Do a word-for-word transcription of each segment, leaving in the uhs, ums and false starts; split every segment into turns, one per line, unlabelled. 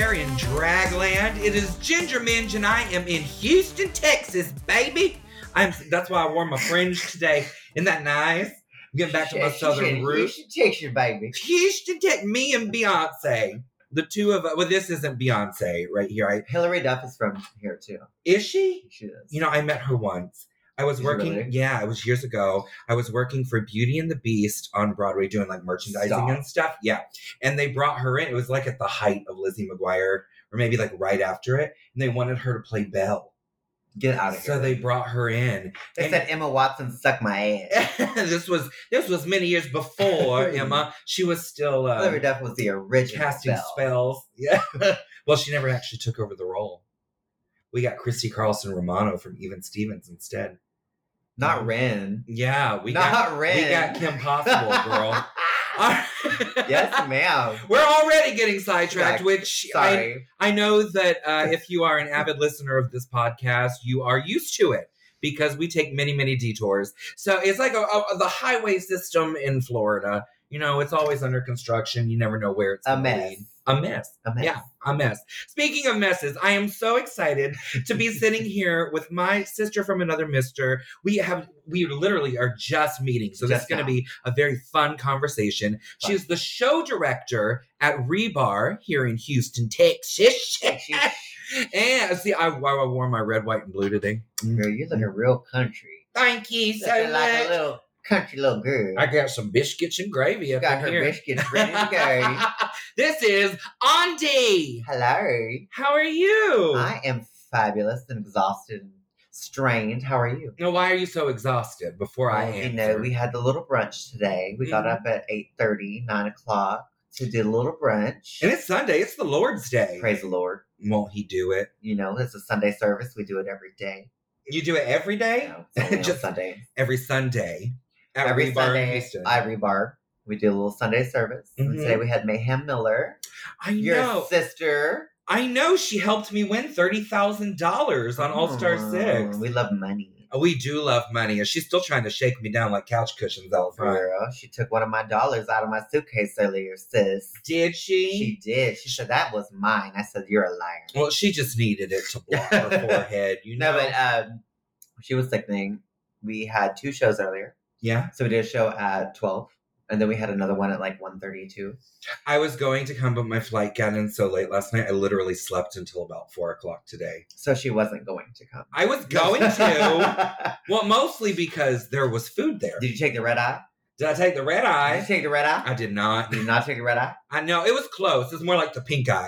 there in Dragland. It is Ginger Minge, and I am in Houston, Texas, baby. I'm. That's why I wore my fringe today. Isn't that nice? I'm getting back to my southern roots.
Houston, Texas, baby.
Houston, Texas. Me and Beyonce. The two of us. Well, this isn't Beyonce right here. I,
Hillary Duff is from here, too.
Is she?
She is.
You know, I met her once. I was
Is
working,
really?
yeah, it was years ago. I was working for Beauty and the Beast on Broadway doing like merchandising
Stop.
and stuff. Yeah. And they brought her in. It was like at the height of Lizzie McGuire, or maybe like right after it. And they wanted her to play Belle.
Get out of here.
So they brought her in.
They
and
said Emma Watson suck my ass.
this was this was many years before Emma. She was still uh,
Hillary Duff was the original
casting
Belle.
spells. Yeah. Well, she never actually took over the role. We got Christy Carlson Romano from Even Stevens instead.
Not Ren.
Yeah, we
Not
got
Ren.
we got Kim Possible, girl.
Yes, ma'am.
We're already getting sidetracked,
Yeah,
which
Sorry.
I, I know that uh, if you are an avid listener of this podcast, you are used to it because we take many, many detours. So it's like a, a, the highway system in Florida. You know, it's always under construction. You never know where it's
A
going to
mess.
lead. A mess.
A mess.
Yeah, a mess. Speaking of messes, I am so excited to be sitting here with my sister from another mister. We have, we literally are just meeting. So this is
Just
going to
now.
be a very fun conversation. She is the show director at Rebar here in Houston, Texas. And see, I, I wore my red, white, and blue today.
Girl, you looking real country.
Thank you so
Looking like a
much.
little country little girl.
I got some biscuits and gravy
She
up
got
in
her
here.
biscuits ready to go.
This is Auntie.
Hello.
How are you?
I am fabulous and exhausted and strained. How are you?
Now, why are you so exhausted? Before I
Well,
answer,
you know, we had the little brunch today. We got
Mhm.
up at eight thirty, nine o'clock to do a little brunch.
and it's Sunday. It's the Lord's Day.
Praise the Lord.
Won't He do it?
You know, it's a Sunday service. We do it every day.
You do it every day,
You know, it's only on
Just
Sunday.
every Sunday at
Every
Rebar in
Sunday,
Houston.
I rebar. We do a little Sunday service. And
Mhm.
today we had Mayhem Miller,
I
your
know.
sister.
I know. She helped me win thirty thousand dollars on All Star
Oh,
Six.
We love money.
We do love money, and she's still trying to shake me down like couch cushions out front.
Girl, she took one of my dollars out of my suitcase earlier, sis.
Did she?
She did. She said that was mine. I said, you're a liar.
Well, she just needed it to block her forehead. You know.
No, but um, she was sickening. We had two shows earlier.
Yeah.
So we did a show at twelve, and then we had another one at like one thirty-two.
I was going to come, but my flight got in so late last night. I literally slept until about four o'clock today.
So she wasn't going to come.
I was going to. Well, mostly because there was food there.
Did you take the red eye?
Did I take the red
Did
eye?
you take the red eye?
I did not.
Did you not take the red eye?
I know it was close. It's more like the pink eye.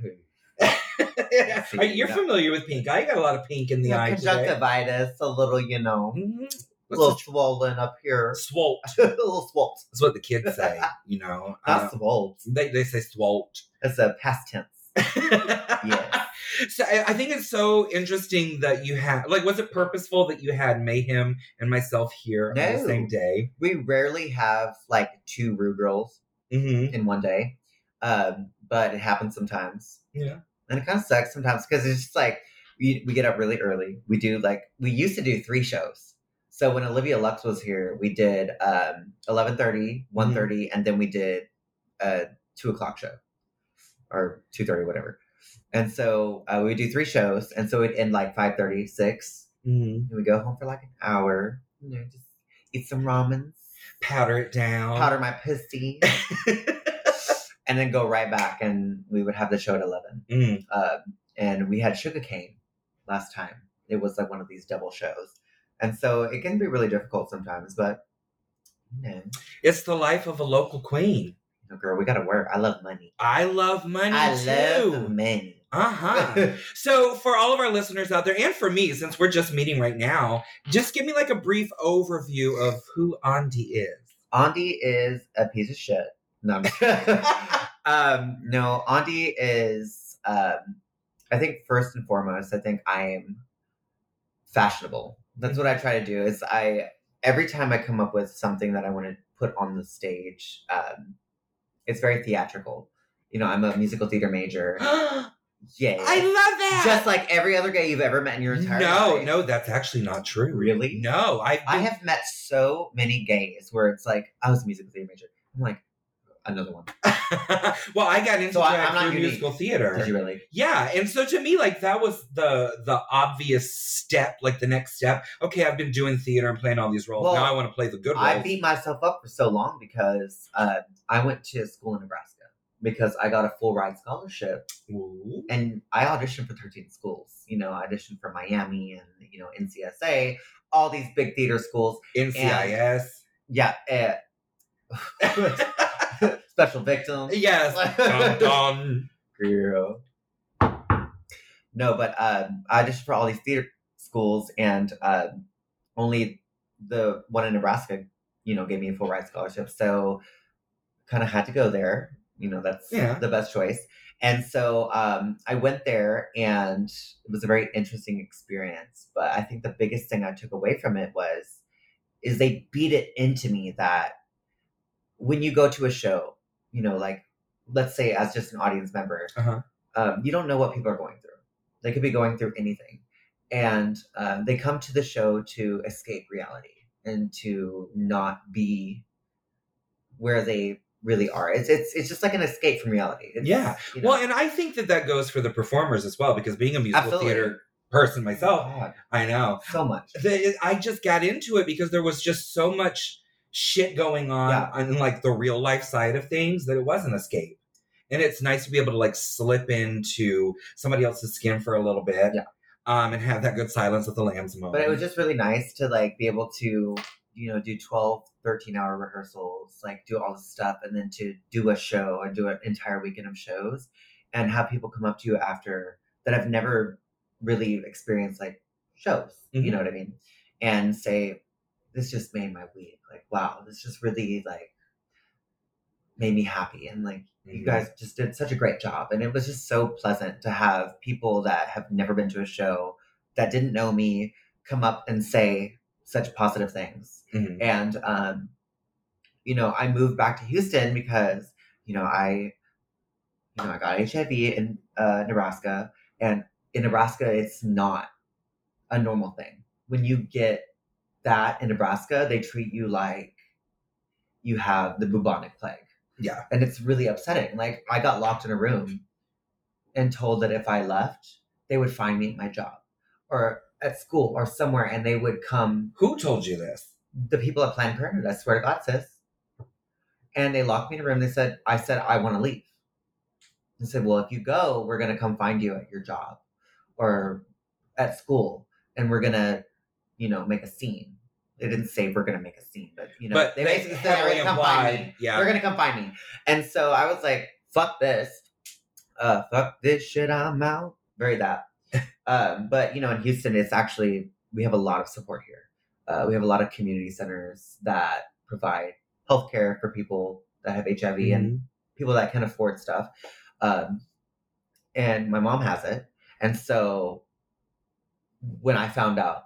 Are you- You're familiar with pink eye. You got a lot of pink in the
Yeah,
eye today.
conjunctivitis, a little, you know,
Mhm.
a little swollen up here.
Swolt.
a little swolt.
That's what the kids say. You know.
Not
Uh,
swolt.
they they say swolt.
It's a past tense. Yes.
So I I think it's so interesting that you had, like, was it purposeful that you had Mayhem and myself here on the
No.
same day?
We rarely have like two Rue girls
Mm-hmm.
in one day, um, but it happens sometimes.
Yeah.
And it kind of sucks sometimes because it's just like we, we get up really early. We do like, we used to do three shows. So when Olivia Lux was here, we did um, eleven thirty, one thirty, and then we did a two o'clock show or two thirty, whatever. And so uh, we would do three shows. And so it'd end like five thirty, six.
Mm-hmm.
And we go home for like an hour, you know, just eat some ramen,
Powder it down.
powder my pussy, and then go right back. And we would have the show at eleven.
Mm.
Uh, and we had Sugarcane last time. It was like one of these double shows. And so it can be really difficult sometimes, but you know,
It's the life of a local queen.
you know, girl, we gotta work. I love money.
I love money
I
too.
love money.
Uh-huh. So for all of our listeners out there, and for me, since we're just meeting right now, just give me like a brief overview of who Andi is.
Andi is a piece of shit. No, I'm just- um, no, Andi is, um, I think first and foremost, I think I am fashionable. That's what I try to do is I, every time I come up with something that I want to put on the stage, um, it's very theatrical. You know, I'm a musical theater major. Yeah.
I love that.
Just like every other gay you've ever met in your entire
no,
life.
no, that's actually not true.
Really?
No, I've
I
been-
have met so many gays where it's like, I was a musical theater major. I'm like, another one.
Well, I got into
So I-
drag
I'm not
through
unique.
musical theater.
Did you really?
Yeah, and so to me, like that was the the obvious step, like the next step. Okay, I've been doing theater and playing all these roles.
Well,
now I want to play the good roles.
I beat myself up for so long because uh, I went to school in Nebraska because I got a full ride scholarship.
Ooh.
And I auditioned for thirteen schools. You know, I auditioned for Miami and, you know, N C S A, all these big theater schools.
N C I S.
Yeah. Uh, Special Victims.
Yes. Dun, dun.
Girl. No, but um, I auditioned for all these theater schools, and uh, only the one in Nebraska, you know, gave me a full ride scholarship. So kind of had to go there. You know, that's
Yeah.
the best choice. And so um, I went there, and it was a very interesting experience. But I think the biggest thing I took away from it was, is they beat it into me that when you go to a show, you know, like, let's say as just an audience member,
Uh-huh.
um, you don't know what people are going through. They could be going through anything. And um, they come to the show to escape reality and to not be where they really are. It's it's it's just like an escape from reality. It's,
Yeah.
you know,
Well, and I think that that goes for the performers as well, because being a musical
Absolutely.
theater person myself,
God,
I know.
so much.
The, I just got into it because there was just so much shit going on
Yeah.
on like the real life side of things that it was an escape. And it's nice to be able to like slip into somebody else's skin for a little bit.
Yeah.
Um, and have that good Silence of the Lambs moment.
But it was just really nice to like be able to, you know, do twelve, thirteen hour rehearsals, like do all this stuff, and then to do a show and do an entire weekend of shows and have people come up to you after that have never really experienced like shows,
Mhm.
you know what I mean? And say, this just made my week. Like, wow, this just really like made me happy. And like, you
Mhm.
guys just did such a great job. And it was just so pleasant to have people that have never been to a show that didn't know me come up and say such positive things.
Mhm.
And, um, you know, I moved back to Houston because, you know, I, you know, I got H I V in uh, Nebraska, and in Nebraska, it's not a normal thing. When you get that in Nebraska, they treat you like you have the bubonic plague.
Yeah.
And it's really upsetting. Like, I got locked in a room and told that if I left, they would find me at my job or at school or somewhere, and they would come.
Who told you this?
The people at Planned Parenthood, I swear to God, sis. And they locked me in a room. They said, I said, I want to leave. They said, well, if you go, we're going to come find you at your job or at school, and we're going to, you know, make a scene. They didn't say we're going to make a scene, but, you know,
But
they
they
basically said, they're
heavily
going to come find
implied,
me.
yeah.
They're going to come find me. And so I was like, fuck this. Uh, fuck this shit, I'm out. Very that. um, but, you know, in Houston, it's actually, we have a lot of support here. Uh, we have a lot of community centers that provide healthcare for people that have H I V
Mhm.
and people that can afford stuff. Um, and my mom has it. And so when I found out,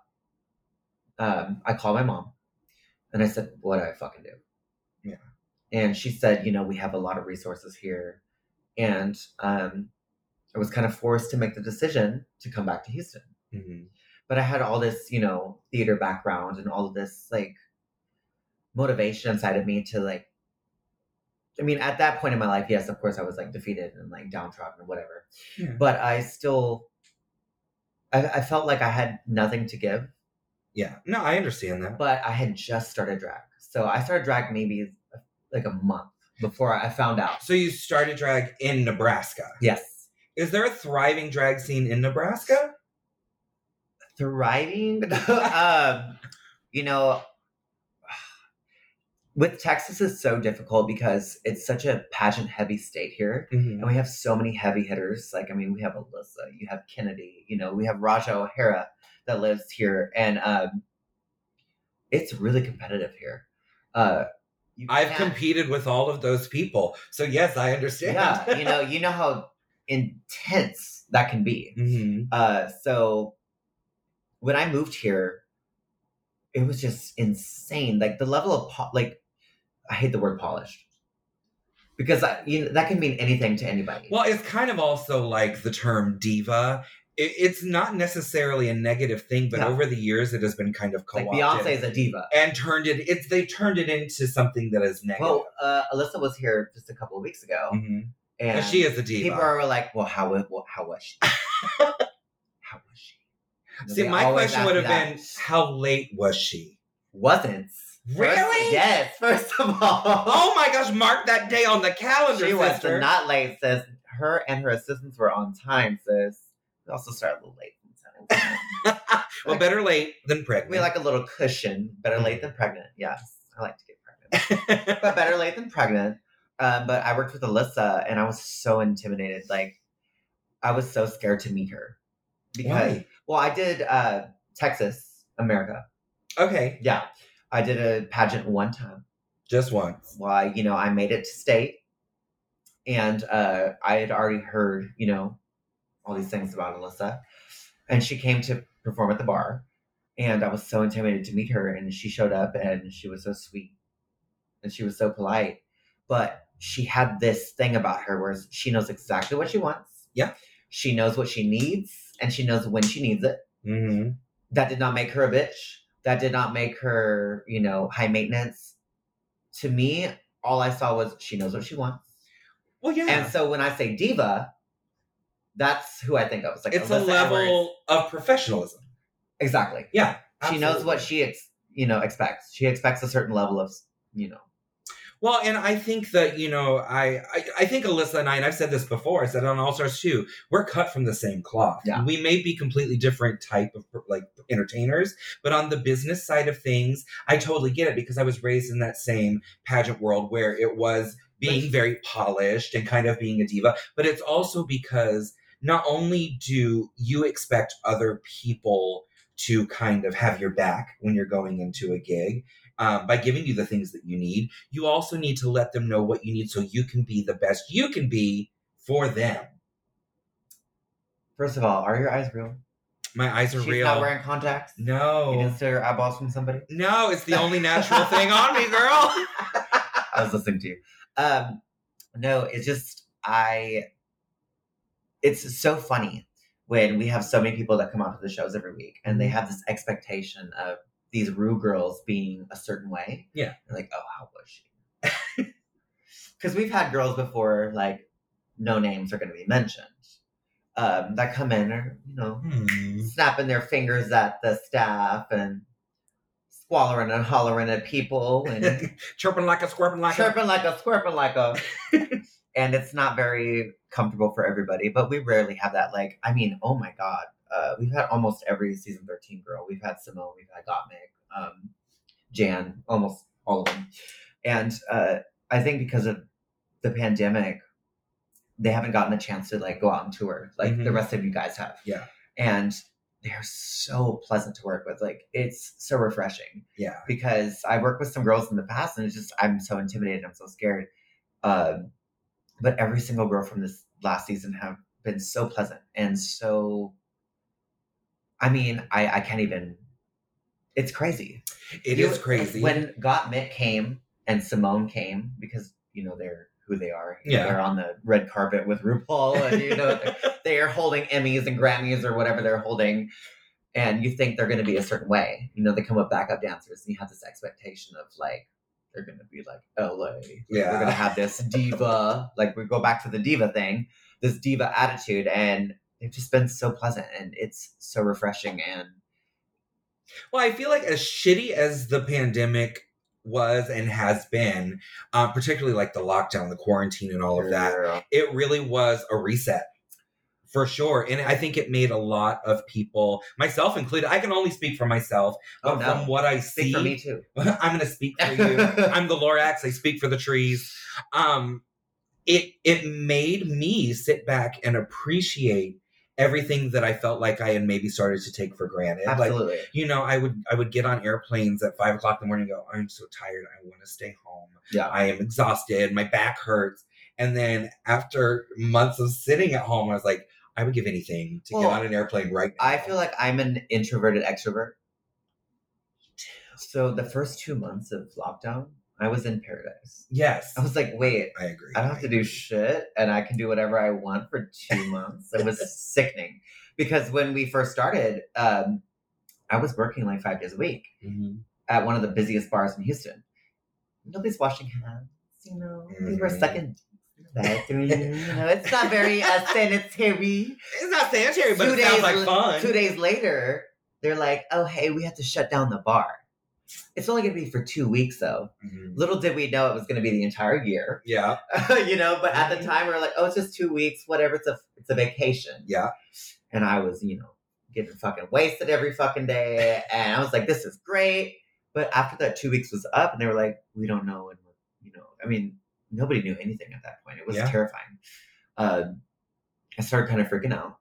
um, I called my mom and I said, what do I fucking do?
Yeah.
And she said, you know, we have a lot of resources here. And um, I was kind of forced to make the decision to come back to Houston.
Mhm.
But I had all this, you know, theater background and all of this, like, motivation inside of me to, like, I mean, at that point in my life, yes, of course, I was, like, defeated and, like, downtrodden or whatever.
Yeah.
But I still, I, I felt like I had nothing to give.
Yeah. No, I understand that.
But I had just started drag. So I started drag maybe, like, a month before I found out.
So you started drag in Nebraska.
Yes.
Is there a thriving drag scene in Nebraska?
Thriving? um, you know, with Texas is so difficult because it's such a pageant heavy state here.
Mhm.
And we have so many heavy hitters. Like, I mean, we have Alyssa, you have Kennedy, you know, we have Raja O'Hara that lives here. And um, it's really competitive here. Uh, you
I've
can't-
competed with all of those people. So yes, I understand.
Yeah, you know, you know how intense that can be.
Mhm.
Uh, so when I moved here, it was just insane. Like the level of po- like, I hate the word polished because I, you know, that can mean anything to anybody.
Well, it's kind of also like the term diva it, it's not necessarily a negative thing, but
No.
over the years it has been kind of
Like
co-opted
Beyonce is a diva.
and turned it. It's they turned it into something that is negative.
Well, uh, Alyssa was here just a couple of weeks ago,
hmm
and
she is a diva.
People are like, "Well, how was well, how was she? How was she?" You know,
See,
they
my
always
question
ask
would have
that.
been, how late was she?
Wasn't.
Really?
First, yes. First of all,
Oh my gosh! Mark that day on the calendar,
she was
sister.
not late, sis. Her and her assistants were on time, sis. We also started a little late sometimes.
Well, better late than pregnant.
We like a little cushion. Better late than pregnant. Yes, I like to get pregnant, but better late than pregnant. Um, but I worked with Alyssa, and I was so intimidated. Like, I was so scared to meet her because,
Why?
well, I did uh, Texas, America.
Okay,
Yeah, I did a pageant one time.
just once.
Why, you know, I made it to state, and uh, I had already heard, you know, all these things about Alyssa, and she came to perform at the bar, and I was so intimidated to meet her, and she showed up, and she was so sweet, and she was so polite, but she had this thing about her where she knows exactly what she wants.
Yeah.
She knows what she needs, and she knows when she needs it.
Mm-hmm.
That did not make her a bitch. That did not make her, you know, high maintenance. To me, all I saw was she knows what she wants.
Well, yeah.
And so when I say diva, that's who I think of. It's like
it's
Alyssa
a level
Edwards.
of professionalism.
Exactly.
Yeah.
She knows
absolutely.
what she, ex- you know, expects. She expects a certain level of, you know.
Well, and I think that, you know, I, I, I think Alyssa and I, and I've said this before, I said on All Stars two, we're cut from the same cloth.
Yeah.
We may be completely different type of, like, entertainers, but on the business side of things, I totally get it because I was raised in that same pageant world where it was being very polished and kind of being a diva, but it's also because not only do you expect other people to kind of have your back when you're going into a gig, Um, by giving you the things that you need, you also need to let them know what you need so you can be the best you can be for them.
First of all, are your eyes real?
My eyes are
She's
real.
not wearing contacts?
No.
You didn't steal your eyeballs from somebody?
No, it's the only natural thing on me, girl.
I was listening to you. Um, no, it's just, I, it's so funny when we have so many people that come out to the shows every week and they have this expectation of these Rue girls being a certain way.
Yeah.
They're like, oh, how was she? Because we've had girls before, like, no names are going to be mentioned, um, that come in or, you know,
Hmm.
snapping their fingers at the staff and squallering and hollering at people and
Chirping like a squirping like
chirping like a squirping like a. And it's not very comfortable for everybody, but we rarely have that. Like, I mean, oh my God. Uh, we've had almost every season thirteen girl. We've had Simone, we've had Gottmik, um, Jan, almost all of them. And uh, I think because of the pandemic, they haven't gotten a chance to like go out and tour like
Mhm.
the rest of you guys have.
Yeah.
And they're so pleasant to work with. Like, it's so refreshing.
Yeah.
Because I worked with some girls in the past and it's just, I'm so intimidated. I'm so scared. Um, but every single girl from this last season have been so pleasant and so, I mean, I, I can't even, it's crazy.
It
You-
is crazy.
When Gottmik came and Simone came, because, you know, they're who they are.
Yeah.
They're on the red carpet with RuPaul and, you know, they're, they are holding Emmys and Grammys or whatever they're holding. And you think they're going to be a certain way. You know, they come with backup dancers and you have this expectation of like, they're going to be like L A. Like,
Yeah.
We're going to have this diva, like we go back to the diva thing, this diva attitude. And they've just been so pleasant and it's so refreshing. And
Well, I feel like as shitty as the pandemic was and has been, uh, particularly like the lockdown, the quarantine, and all of that, it really was a reset for sure. And I think it made a lot of people, myself included, I can only speak for myself,
Oh,
but
no.
from what I
Speak
see,
for me too.
I'm going to speak for you. I'm the Lorax. I speak for the trees. Um, it it made me sit back and appreciate everything that I felt like I had maybe started to take for granted.
Absolutely.
Like, you know, I would I would get on airplanes at five o'clock in the morning and go, I'm so tired. I want to stay home.
Yeah.
I am exhausted. My back hurts. And then after months of sitting at home, I was like, I would give anything to
Well,
get on an airplane right now.
I feel like I'm an introverted extrovert. So the first two months of lockdown, I was in paradise.
Yes.
I was like, wait,
I agree.
I don't have
I
to
agree.
do shit and I can do whatever I want for two months. It was sickening. Because when we first started, um, I was working like five days a week
Mm-hmm.
at one of the busiest bars in Houston. Nobody's washing hands, you know. Mm-hmm. People are sucking bathroom, you know. It's not very uh, sanitary.
It's not sanitary, but
two
it
days,
sounds like fun.
Two days later, they're like, oh, hey, we have to shut down the bar. It's only going to be for two weeks, though. Mm-hmm. Little did we know it was going to be the entire year.
Yeah.
you know, but at the time, we were like, oh, it's just two weeks, whatever. It's a, it's a vacation.
Yeah.
And I was, you know, getting fucking wasted every fucking day. And I was like, this is great. But after that two weeks was up and they were like, we don't know. And, you know, I mean, nobody knew anything at that point. It was yeah. terrifying. Um, I started kind of freaking out.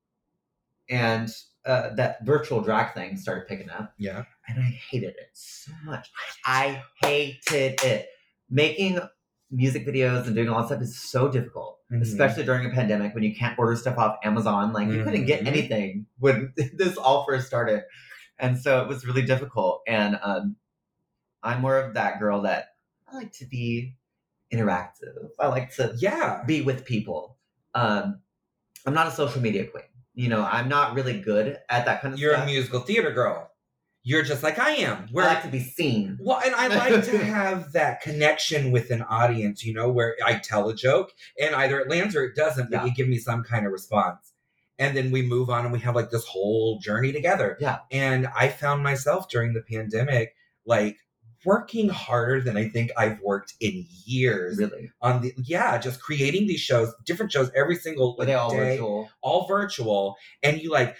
And uh, that virtual drag thing started picking up.
Yeah.
And I hated it so much. I hated it. Making music videos and doing all that stuff is so difficult, mm-hmm. especially during a pandemic when you can't order stuff off Amazon. Like, mm-hmm. you couldn't get anything when this all first started. And so it was really difficult. And um, I'm more of that girl that I like to be interactive. I like to
yeah.
be with people. Um, I'm not a social media queen. You know, I'm not really good at that kind of
You're
stuff.
You're a musical theater girl. You're just like I am.
Where I like to be seen.
Well, and I like to have that connection with an audience, you know, where I tell a joke and either it lands or it doesn't, but yeah. you give me some kind of response. And then we move on and we have like this whole journey together.
Yeah.
And I found myself during the pandemic, like working harder than I think I've worked in years.
Really?
On the yeah, just creating these shows, different shows every single
Were they all
day,
virtual?
All virtual. And you like,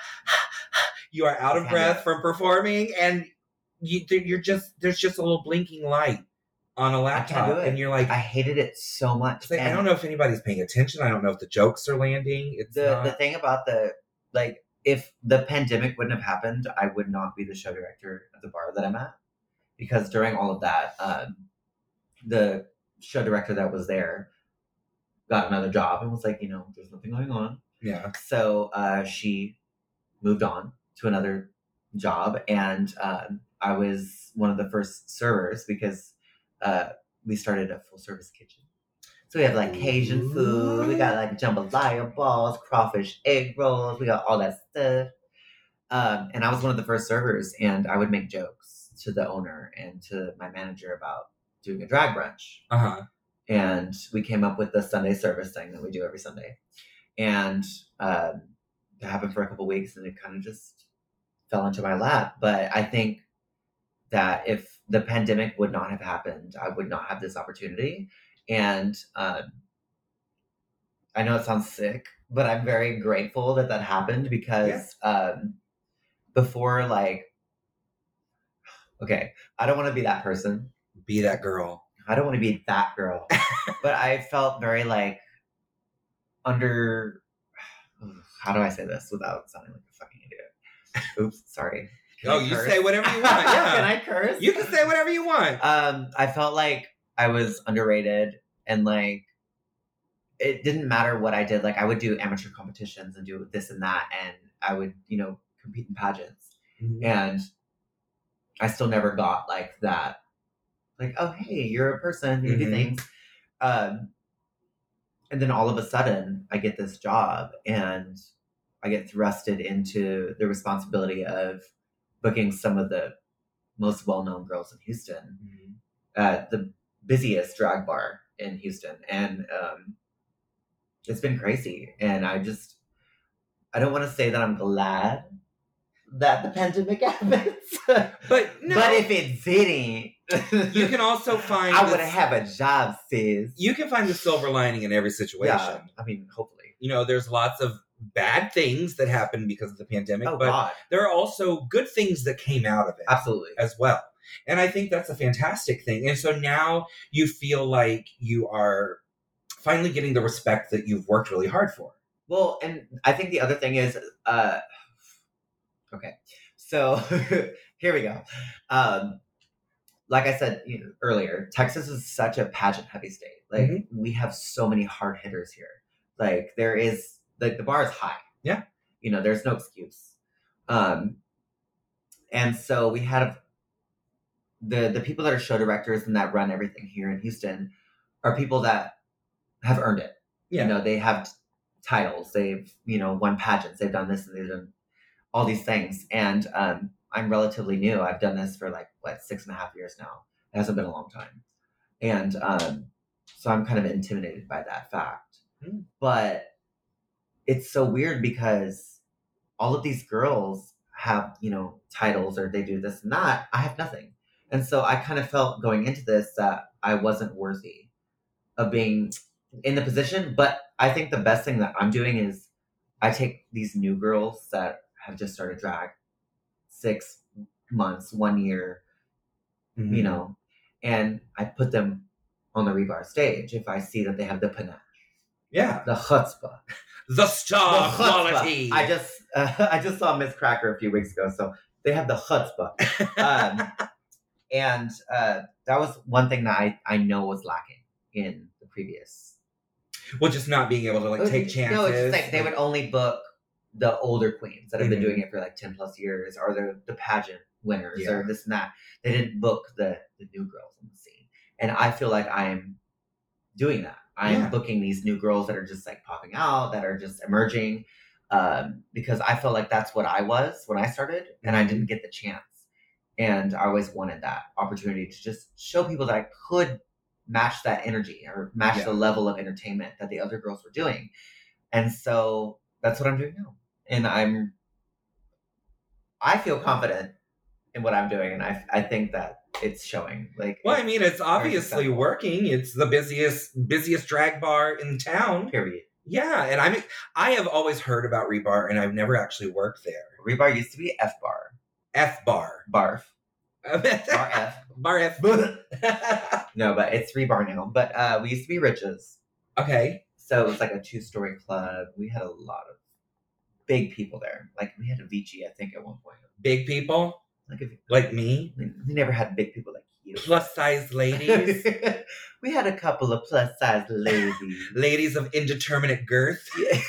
you are out of breath from performing and you, you're just, there's just a little blinking light on a laptop. And you're like,
I hated it so much.
Like, I don't know if anybody's paying attention. I don't know if the jokes are landing. It's
the,
not...
the thing about the, like, if the pandemic wouldn't have happened, I would not be the show director at the bar that I'm at. Because during all of that, um, the show director that was there got another job and was like, you know, there's nothing going on.
Yeah.
So uh, she moved on to another job. And um, I was one of the first servers because uh, we started a full service kitchen. So we have like Cajun food. We got like jambalaya balls, crawfish egg rolls. We got all that stuff. Um, and I was one of the first servers and I would make jokes to the owner and to my manager about doing a drag brunch.
Uh-huh.
And we came up with the Sunday service thing that we do every Sunday. And um, it happened for a couple weeks and it kind of just fell into my lap. But I think that if the pandemic would not have happened, I would not have this opportunity. And um, I know it sounds sick, but I'm very grateful that that happened because yeah. um, before, like, okay, I don't want to be that person.
Be that girl.
I don't want to be that girl. But I felt very, like, under... How do I say this without sounding like a fucking idiot? Oops, sorry.
Can oh, you say whatever you want. Yeah.
Can I curse?
You can say whatever you want.
Um, I felt like I was underrated and, like, it didn't matter what I did. Like, I would do amateur competitions and do this and that, and I would, you know, compete in pageants. Mm-hmm. And I still never got, like, that. Like, oh, hey, you're a person, you mm-hmm. do things. Um, and then all of a sudden, I get this job, and I get thrusted into the responsibility of booking some of the most well-known girls in Houston mm-hmm. at the busiest drag bar in Houston. And um, it's been crazy. And I just, I don't want to say that I'm glad that the pandemic happens.
But no.
But if it didn't,
you can also find
I would have a job, sis.
You can find the silver lining in every situation.
Yeah, I mean, hopefully.
You know, there's lots of bad things that happened because of the pandemic,
oh,
but
God.
there are also good things that came out of it.
Absolutely.
As well. And I think that's a fantastic thing. And so now you feel like you are finally getting the respect that you've worked really hard for.
Well, and I think the other thing is, uh, okay, so here we go. Um, like I said you know, earlier, Texas is such a pageant-heavy state. Like, mm-hmm. we have so many hard hitters here. Like, there is, like, the bar is high.
Yeah.
You know, there's no excuse. Um, and so we had the the people that are show directors and that run everything here in Houston are people that have earned it.
Yeah.
You know, they have t- titles. They've, you know, won pageants. They've done this and they've done all these things. And um, I'm relatively new. I've done this for like, what, six and a half years now. It hasn't been a long time. And um, so I'm kind of intimidated by that fact.
Mm.
But it's so weird because all of these girls have, you know, titles or they do this and that. I have nothing. And so I kind of felt going into this that I wasn't worthy of being in the position. But I think the best thing that I'm doing is I take these new girls that have just started drag, six months, one year,
Mm-hmm.
you know, and I put them on the Rebar stage if I see that they have the panache.
Yeah.
The chutzpah.
The star
The chutzpah.
quality.
I just uh, I just saw Miss Cracker a few weeks ago, so they have the chutzpah. Um, and uh, that was one thing that I, I know was lacking in the previous.
Well, just not being able to like take chances.
No, it's just like they would only book the older queens that have been
Mhm.
doing it for like ten plus years, or the the pageant winners,
Yeah.
or this and that. They didn't book the the new girls on the scene, and I feel like I'm doing that. I'm
Yeah.
booking these new girls that are just like popping out, that are just emerging, um, because I felt like that's what I was when I started, and I didn't get the chance. And I always wanted that opportunity to just show people that I could match that energy or match
Yeah.
the level of entertainment that the other girls were doing. And so that's what I'm doing now. And I'm, I feel confident in what I'm doing. And I, I think that it's showing. Like,
Well, I mean, it's obviously
successful.
working. It's the busiest busiest drag bar in town.
period.
Yeah, and I mean, I have always heard about Rebar, and I've never actually worked there.
Rebar used to be F bar.
F bar.
Barf.
Bar
Bar F.
Bar F.
No, but it's Rebar now. But uh, we used to be Riches.
Okay.
So it was like a two-story club. We had a lot of big people there. Like, we had Avicii, I think, at one point.
Big people
Like, if,
like me,
we we never had big people like you.
plus size ladies,
We had a couple of plus-size ladies.
ladies of indeterminate girth.
Yeah.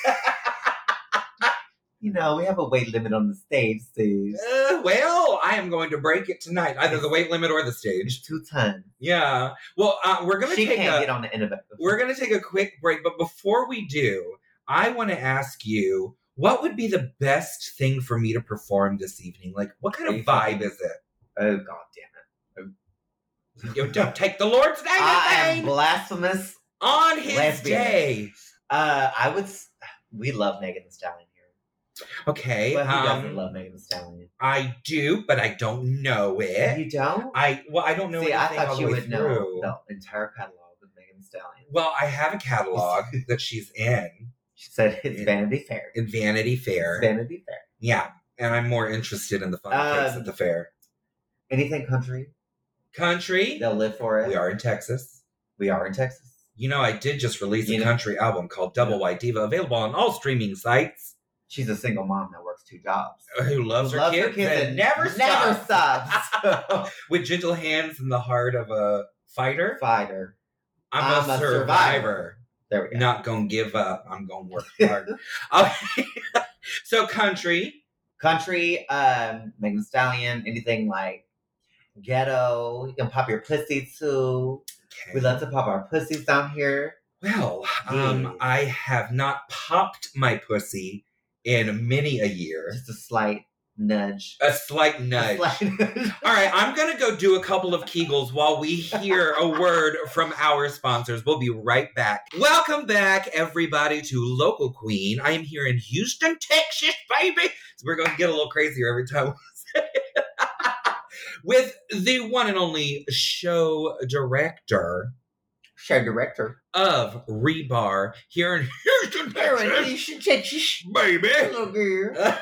You know, we have a weight limit on the stage, Steve.
Uh, well, I am going to break it tonight. Either the weight limit or the
It's
stage.
two tons.
Yeah. Well, uh, we're gonna
She
take
can't
a
get on the end of it.
we're gonna take a quick break, but before we do, I want to ask you, what would be the best thing for me to perform this evening? Like, what kind
Are
of
you
vibe
fucking-
is it?
Oh, God damn it.
You don't take the Lord's name in
I am
vain
blasphemous.
on His
lesbian.
day.
Uh, I would. s- We love Megan Thee Stallion here.
Okay.
But who
um,
doesn't love Megan Thee Stallion?
I do, but I don't know it.
You don't?
I well, I don't know
See, I
anything all
thought
the
you
way
would
through.
know the entire catalog of Megan Thee Stallion.
Well, I have a catalog that she's in
She said it's
Yeah.
Vanity Fair.
in Vanity
It's
Fair.
Vanity Fair.
Yeah, and I'm more interested in the fun cakes
Um,
at the fair.
Anything country,
Country.
they'll live for it.
We are in Texas.
We are in Texas.
You know, I did just release a
You know-
country album called Double White Diva, available on all streaming sites.
She's a single mom that works two jobs.
Who loves,
Who
her,
loves
kids
her kids
and
and
never
never
stops.
stops.
With gentle hands and the heart of a fighter.
Fighter.
I'm,
I'm
a,
a
survivor.
survivor. There we go.
Not gonna give up. I'm gonna work hard. Okay. So country.
Country, um, Megan Thee Stallion, anything like ghetto. You can pop your pussy too.
Okay.
We love to pop our pussies down here.
Well, um,
Yes.
I have not popped my pussy in many a year.
Just a slight nudge.
A slight
A
nudge.
slight nudge.
All right, I'm going to go do a couple of Kegels while we hear a word from our sponsors. We'll be right back. Welcome back, everybody, to Local Queen. I am here in Houston, Texas, baby. So we're going to get a little crazier every time we say it. With the one and only show director
Show director.
of Rebar here in Houston, Texas, baby.
Little girl.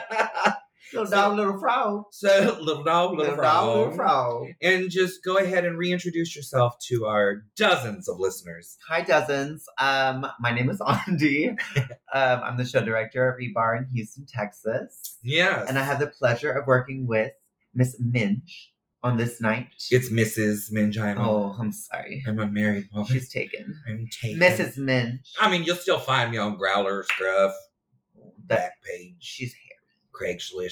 Little dog, little frog.
So, little dog, little,
Little
frog.
dog, little frog.
And just go ahead and reintroduce yourself to our dozens of listeners.
Hi, Dozens. Um, my name is Andy. um, I'm the show director at Rebar in Houston, Texas.
Yes.
And I have the pleasure of working with Miss Minch on this night.
It's Missus Minge. I'm, a,
Oh, I'm sorry.
I'm a married woman.
She's taken.
I'm taken.
Missus Minch.
I mean, you'll still find me on Growler, Scruff,
That
Backpage,
she's here.
Craigslist.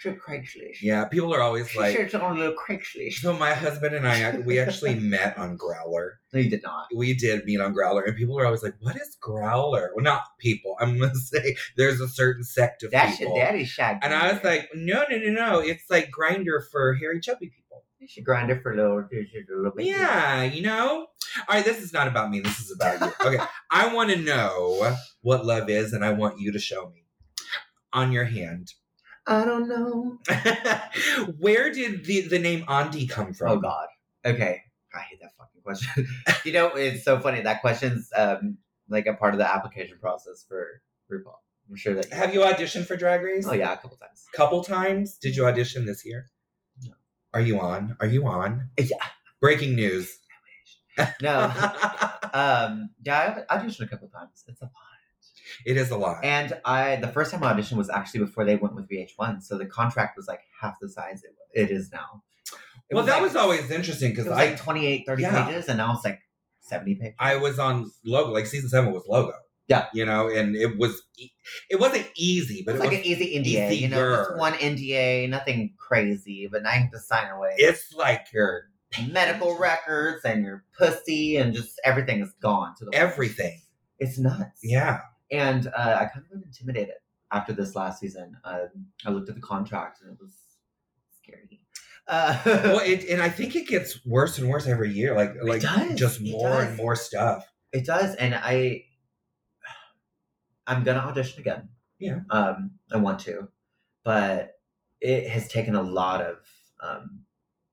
Through Craigslist.
Yeah, people are always
She
like,
searched on a little Craigslist.
so my husband and I, we actually met on Growler.
No, you did not.
We did meet on Growler, and people are always like, what is Growler? Well, not people. I'm going to say there's a certain sect of
That's
people.
your daddy's shag.
And I was like, no, no, no, no. It's like Grindr for hairy, chubby people.
You should grind it for a little, just a little bit.
Yeah, you know? All right, this is not about me. This is about you. Okay, I want to know what love is, and I want you to show me. On your hand.
I don't know.
Where did the, the name Andi come from?
Oh, God. Okay. I hate that fucking question. You know, it's so funny. That question's um, like a part of the application process for RuPaul. I'm sure that you
Have you auditioned for Drag Race?
Oh, yeah, a couple times.
Couple times? Did you audition this year?
No.
Are you on? Are you on?
Yeah.
Breaking news.
No. um, yeah, I auditioned a couple times. It's a lot.
It is a lot.
And I, the first time I auditioned was actually before they went with V H one. So the contract was like half the size it, it is now. It
well,
was
that
like,
was always interesting because
it was
I
like twenty-eight, thirty
yeah.
pages, and now it's like seventy pages.
I was on Logo, like season seven was Logo.
Yeah.
You know, and it was, it wasn't easy, but
it
it
was
was
like an easy N D A. You know,
easier.
just one N D A, nothing crazy, but now you have to sign away.
It's like
your medical records and your pussy and just everything is gone to the
everything.
It's nuts.
Yeah.
And uh, I kind of got intimidated after this last season. Um, I looked at the contract and it was scary. Uh,
well, it, and I think it gets worse and worse every year. Like, like
does.
just
It
more
does.
and more stuff.
It does, and I, I'm gonna audition again.
Yeah.
Um, I want to, but it has taken a lot of um,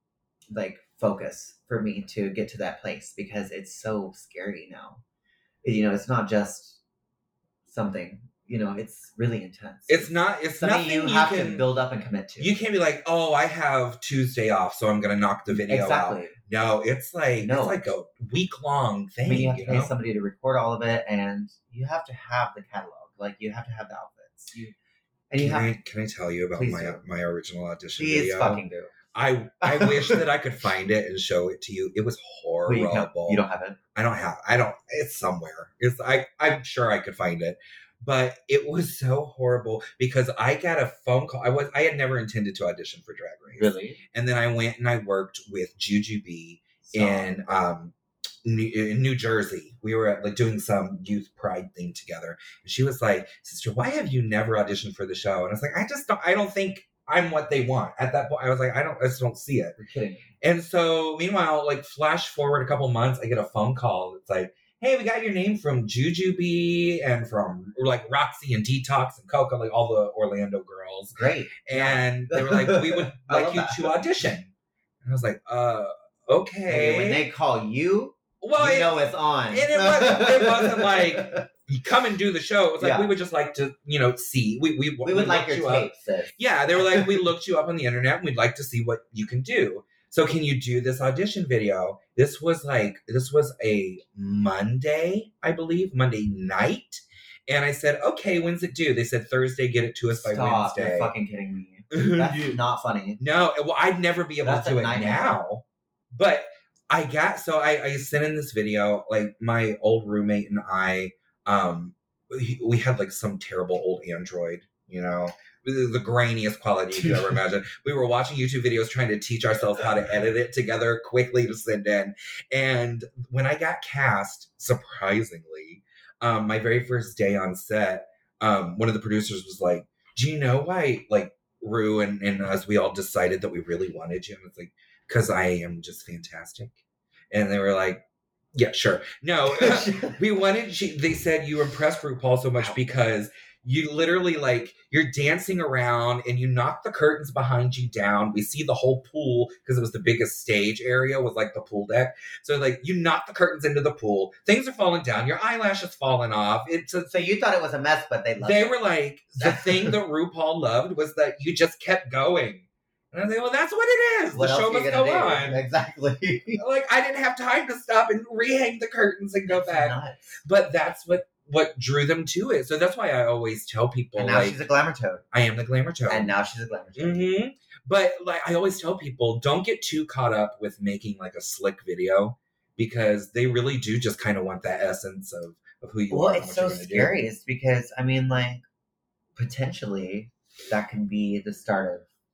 like focus for me to get to that place because it's so scary now. You know, it's not just something. You know, it's really intense.
It's not. It's
something
nothing
you,
you
have
can
to build up and commit to.
You can't be like, oh, I have Tuesday off, so I'm gonna knock the video
exactly.
out. No, it's like
No.
it's like a week long thing.
I mean, you have
you
to
know?
pay somebody to record all of it, and you have to have the catalog. Like, you have to have the outfits. You and you
Can
have.
I can I tell you about
Please
my
do.
my original audition
Please
video?
fucking do.
I I wish that I could find it and show it to you. It was
Well, you,
horrible.
don't, you don't have it.
I don't have. I don't. It's somewhere. It's. I. I'm sure I could find it, but it was so horrible because I got a phone call. I was. I had never intended to audition for Drag Race.
Really?
And then I went and I worked with Jujubee
So,
in um New, in New Jersey. We were at, like doing some youth pride thing together, and she was like, "Sister, why have you never auditioned for the show?" And I was like, "I just don't. I don't think." I'm what they want. At that point, I was like, I don't, I just don't see it.
You're kidding me.
And so, meanwhile, like flash forward a couple months, I get a phone call. It's like, hey, we got your name from Jujubee and from like Roxy and Detox and Coco, like all the Orlando girls.
Great.
And they were like, we would
I
like
love
you
that.
to audition. And I was like, uh, okay.
Hey, when they call you,
well,
you
it,
know it's on.
and it wasn't, it wasn't like, you come and do the show. It was like,
Yeah.
we would just like to, you know, see. We, we,
we would like
looked
your
you up.
tape, sis.
Yeah, they were like, we looked you up on the internet and we'd like to see what you can do. So can you do this audition video? This was like, this was a Monday, I believe, Monday night. And I said, okay, when's it due? They said Thursday, get it to us by
Stop.
Wednesday.
You're fucking kidding me. That's not funny.
No, well, I'd never be able
That's
to do
a
it
nightmare.
now. But I got, so I, I sent in this video, like my old roommate and I, um, we, we had like some terrible old Android, you know, the, the grainiest quality you could ever imagine. We were watching YouTube videos trying to teach ourselves how to edit it together quickly to send in. And when I got cast, surprisingly, um, my very first day on set, um, one of the producers was like, do you know why, like, Rue and, and us, we all decided that we really wanted you? And it's like, because I am just fantastic. And they were like, yeah, sure. No, we wanted, she, they said you impressed RuPaul so much because you literally, like, you're dancing around and you knock the curtains behind you down. We see the whole pool because it was the biggest stage area was like the pool deck. So like you knock the curtains into the pool. Things are falling down. Your eyelashes falling off. It's a,
So you thought it was a mess, but they loved
they
it.
were like, the thing that RuPaul loved was that you just kept going. And I was like, well, that's what it is.
What
the
else
show
are you
must
gonna
go
do?
on.
Exactly.
Like, I didn't have time to stop and rehang the curtains and go
That's
back.
nuts.
But that's what, what drew them to it. So that's why I always tell people,
And now
like,
she's a glamour toad.
I am the glamour toad.
And now she's a glamour toad.
Mm-hmm. But like I always tell people, don't get too caught up with making like a slick video because they really do just kind of want that essence of, of who you
Well,
are. and
it's
what
so
you're gonna
scary.
do.
It's because, I mean, like, potentially that can be the start of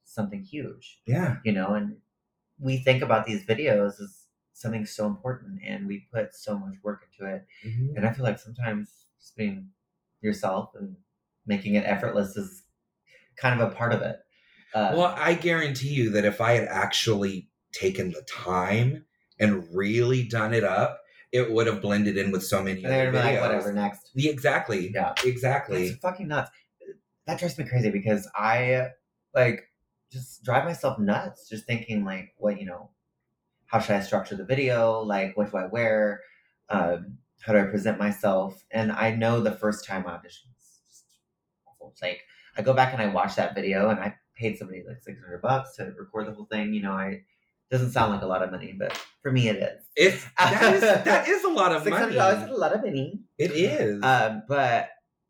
something huge,
Yeah.
you know, and we think about these videos as something so important and we put so much work into it.
Mm-hmm.
And I feel like sometimes just being yourself and making it effortless is kind of a part of it. Um,
Well, I guarantee you that if I had actually taken the time and really done it up, it would have blended in with so many
and they're
other
gonna be
videos.
like, whatever, next.
Yeah, exactly.
Yeah.
Exactly.
It's fucking nuts. That drives me crazy because I like just drive myself nuts just thinking like, what, you know, how should I structure the video? Like, what do I wear? Um, how do I present myself? And I know the first time audition is just awful. It's like I go back and I watch that video and I paid somebody like six hundred bucks to record the whole thing. You know, I doesn't sound like a lot of money, but for me it is.
It's that is that is a lot of
Six
money.
hundred dollars is a lot of money.
It is.
Um, but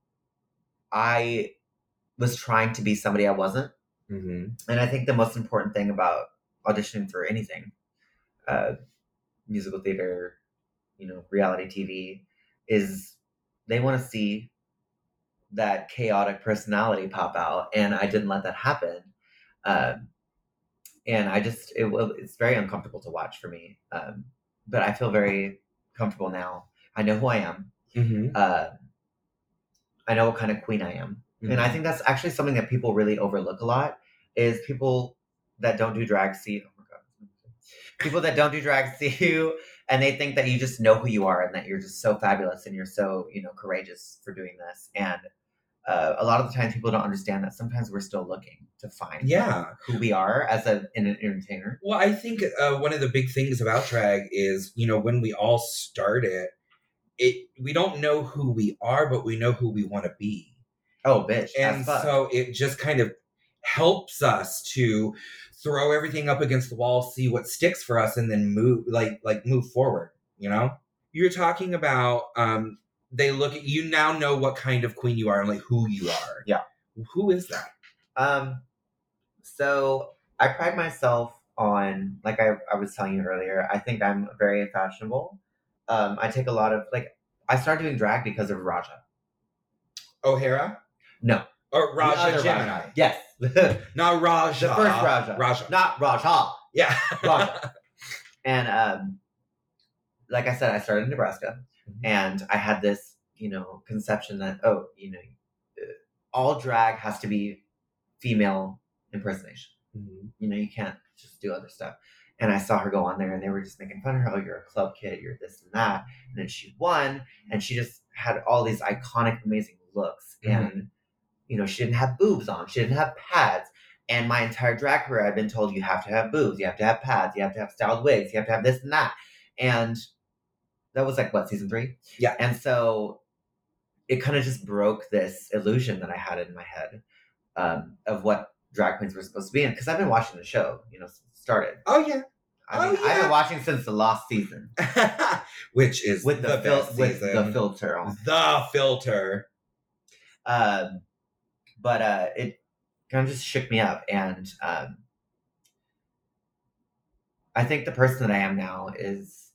I was trying to be somebody I wasn't.
Mm-hmm.
And I think the most important thing about auditioning for anything, uh, musical theater, you know, reality T V, is they want to see that chaotic personality pop out. And I didn't let that happen. Um, and I just, it, it's very uncomfortable to watch for me. Um, but I feel very comfortable now. I know who I am.
Mm-hmm.
Uh, I know what kind of queen I am.
Mm-hmm.
And I think that's actually something that people really overlook a lot is people that don't do drag see, oh my God, people that don't do drag see you and they think that you just know who you are and that you're just so fabulous and you're so, you know, courageous for doing this. And uh, a lot of the times people don't understand that sometimes we're still looking to find
yeah.
who we are as a, an entertainer.
Well, I think uh, one of the big things about drag is, you know, when we all start it, it we don't know who we are, but we know who we want to be.
Oh, bitch.
And so it just kind of helps us to throw everything up against the wall, see what sticks for us, and then move like like move forward, you know? You're talking about um they look at you now know what kind of queen you are and like who you are.
Yeah.
Who is that?
Um so I pride myself on, like I, I was telling you earlier, I think I'm very fashionable. Um I take a lot of like I started doing drag because of Raja.
O'Hara?
No.
Or Raja Gemini.
Raja. Yes.
Not Raja.
The first Raja.
Raja.
Not Raja.
Yeah.
Raja. And um, like I said, I started in Nebraska, mm-hmm. and I had this, you know, conception that, oh, you know, all drag has to be female impersonation. Mm-hmm. You know, you can't just do other stuff. And I saw her go on there, and they were just making fun of her. Oh, you're a club kid. You're this and that. And then she won, and she just had all these iconic, amazing looks. Mm-hmm. And, you know, she didn't have boobs on. She didn't have pads. And my entire drag career, I've been told you have to have boobs, you have to have pads, you have to have styled wigs, you have to have this and that. And that was like, what, season three?
Yeah.
And so it kind of just broke this illusion that I had in my head um, of what drag queens were supposed to be in. Because I've been watching the show, you know, since it started.
Oh, yeah.
I mean,
oh, yeah.
I've been watching since the last season.
Which is
with the,
the
fil-
best
with
season.
the filter on.
The filter.
Um, but uh, it kind of just shook me up. And um, I think the person that I am now is...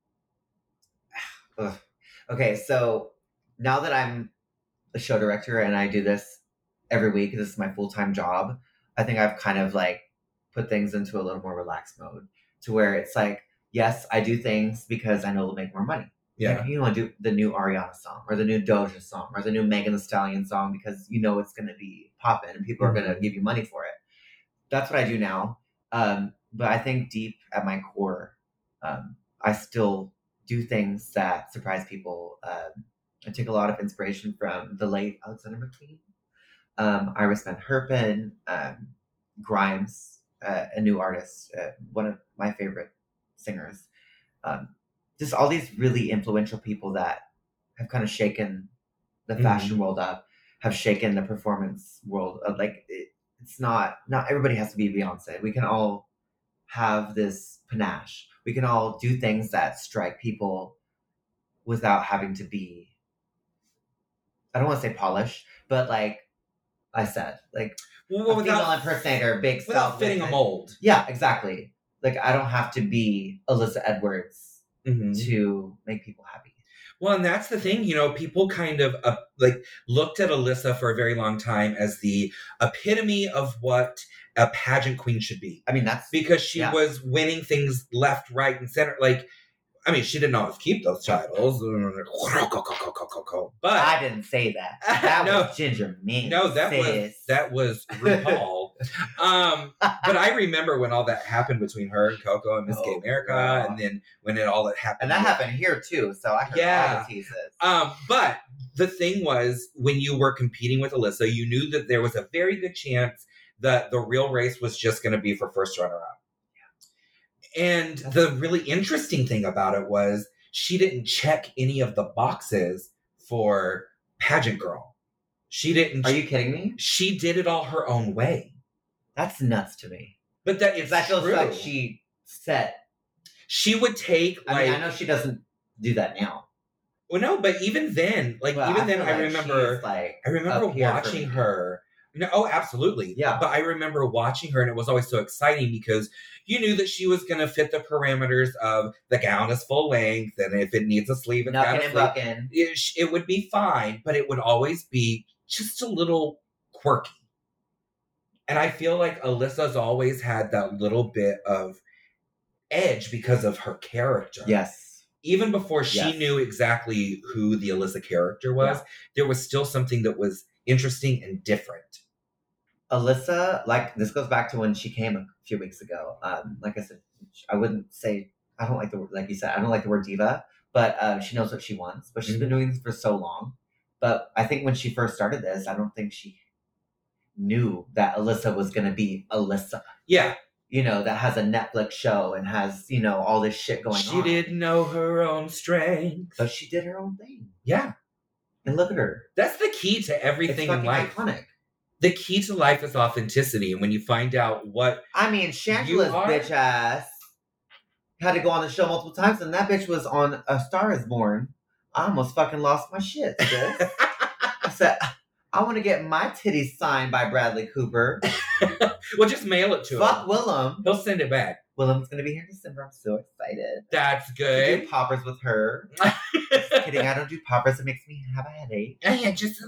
Ugh. Okay, so now that I'm a show director and I do this every week, this is my full-time job, I think I've kind of like put things into a little more relaxed mode to where it's like, yes, I do things because I know it'll make more money.
Yeah.
Like, you want to do the new Ariana song or the new Doja song or the new Megan Thee Stallion song because you know it's going to be popping and people mm-hmm. are going to give you money for it. That's what I do now. Um, but I think deep at my core, um, I still do things that surprise people. Um, I take a lot of inspiration from the late Alexander McQueen, um, Iris Van Herpen, um, Grimes, uh, a new artist, uh, one of my favorite singers. Um, just all these really influential people that have kind of shaken the fashion mm-hmm. world up, have shaken the performance world of like, it, it's not, not everybody has to be Beyonce. We can all have this panache. We can all do things that strike people without having to be, I don't want to say polished, but like I said, like
well,
a
without,
female impersonator, big
without fitting a mold.
Yeah, exactly. Like I don't have to be Alyssa Edwards mm-hmm. to make people happy.
Well, and that's the thing, you know, people kind of uh, like looked at Alyssa for a very long time as the epitome of what a pageant queen should be.
I mean, that's
Because she
yeah.
was winning things left, right, and center. Like, I mean, she didn't always keep those titles. But
I didn't say that. That
no,
was Ginger Minx.
No, that
sis.
was that was RuPaul. um, but I remember when all that happened between her and Coco and Miss
Oh,
Gay America,
girl.
and then when it all that happened,
And that
with,
happened here too. So I heard
Yeah.
all the teases.
Um, but the thing was, when you were competing with Alyssa, you knew that there was a very good chance that the real race was just going to be for first runner-up. And the really interesting thing about it was she didn't check any of the boxes for pageant girl. She didn't.
Are you kidding me?
She did it all her own way.
That's nuts to me.
But that is
That feels
true.
like she set.
She would take
I
like.
mean, I know she doesn't do that now.
Well, no, but even then, like
Well,
even
I
then,
feel
I
like
remember.
she's, like,
I remember
up here for
watching
me.
her. No, oh, absolutely.
Yeah.
But I remember watching her, and it was always so exciting because you knew that she was going to fit the parameters of the gown is full length, and if it needs a sleeve, it's got
Knuckin'
a
and
sleeve.
buckin'.
It, sh- it would be fine, but it would always be just a little quirky. And I feel like Alyssa's always had that little bit of edge because of her character.
Yes.
Even before she
Yes.
knew exactly who the Alyssa character was,
Yeah.
there was still something that was interesting and different.
Alyssa, like, this goes back to when she came a few weeks ago. Um, like I said, I wouldn't say, I don't like the word, like you said, I don't like the word diva, but uh, she knows what she wants. But she's
Mm-hmm.
been doing this for so long. But I think when she first started this, I don't think she knew that Alyssa was going to be Alyssa.
Yeah.
You know, that has a Netflix show and has, you know, all this shit going
She
on.
didn't know her own strength.
But she did her own thing.
Yeah.
And look at her.
That's the key to everything
It's
in
fucking
life.
iconic.
The key to life is authenticity. And when you find out what...
I mean,
You
Shangela's
are-
bitch ass had to go on the show multiple times, and that bitch was on A Star Is Born. I almost fucking lost my shit, sis. I said, I want to get my titties signed by Bradley Cooper.
Well, just mail it to
Fuck
him.
Willem.
He'll send it back.
Willem's going to be here in December. I'm so excited.
That's
To
good.
do poppers with her. Just kidding, I don't do poppers. It makes me have a headache.
Oh, yeah, just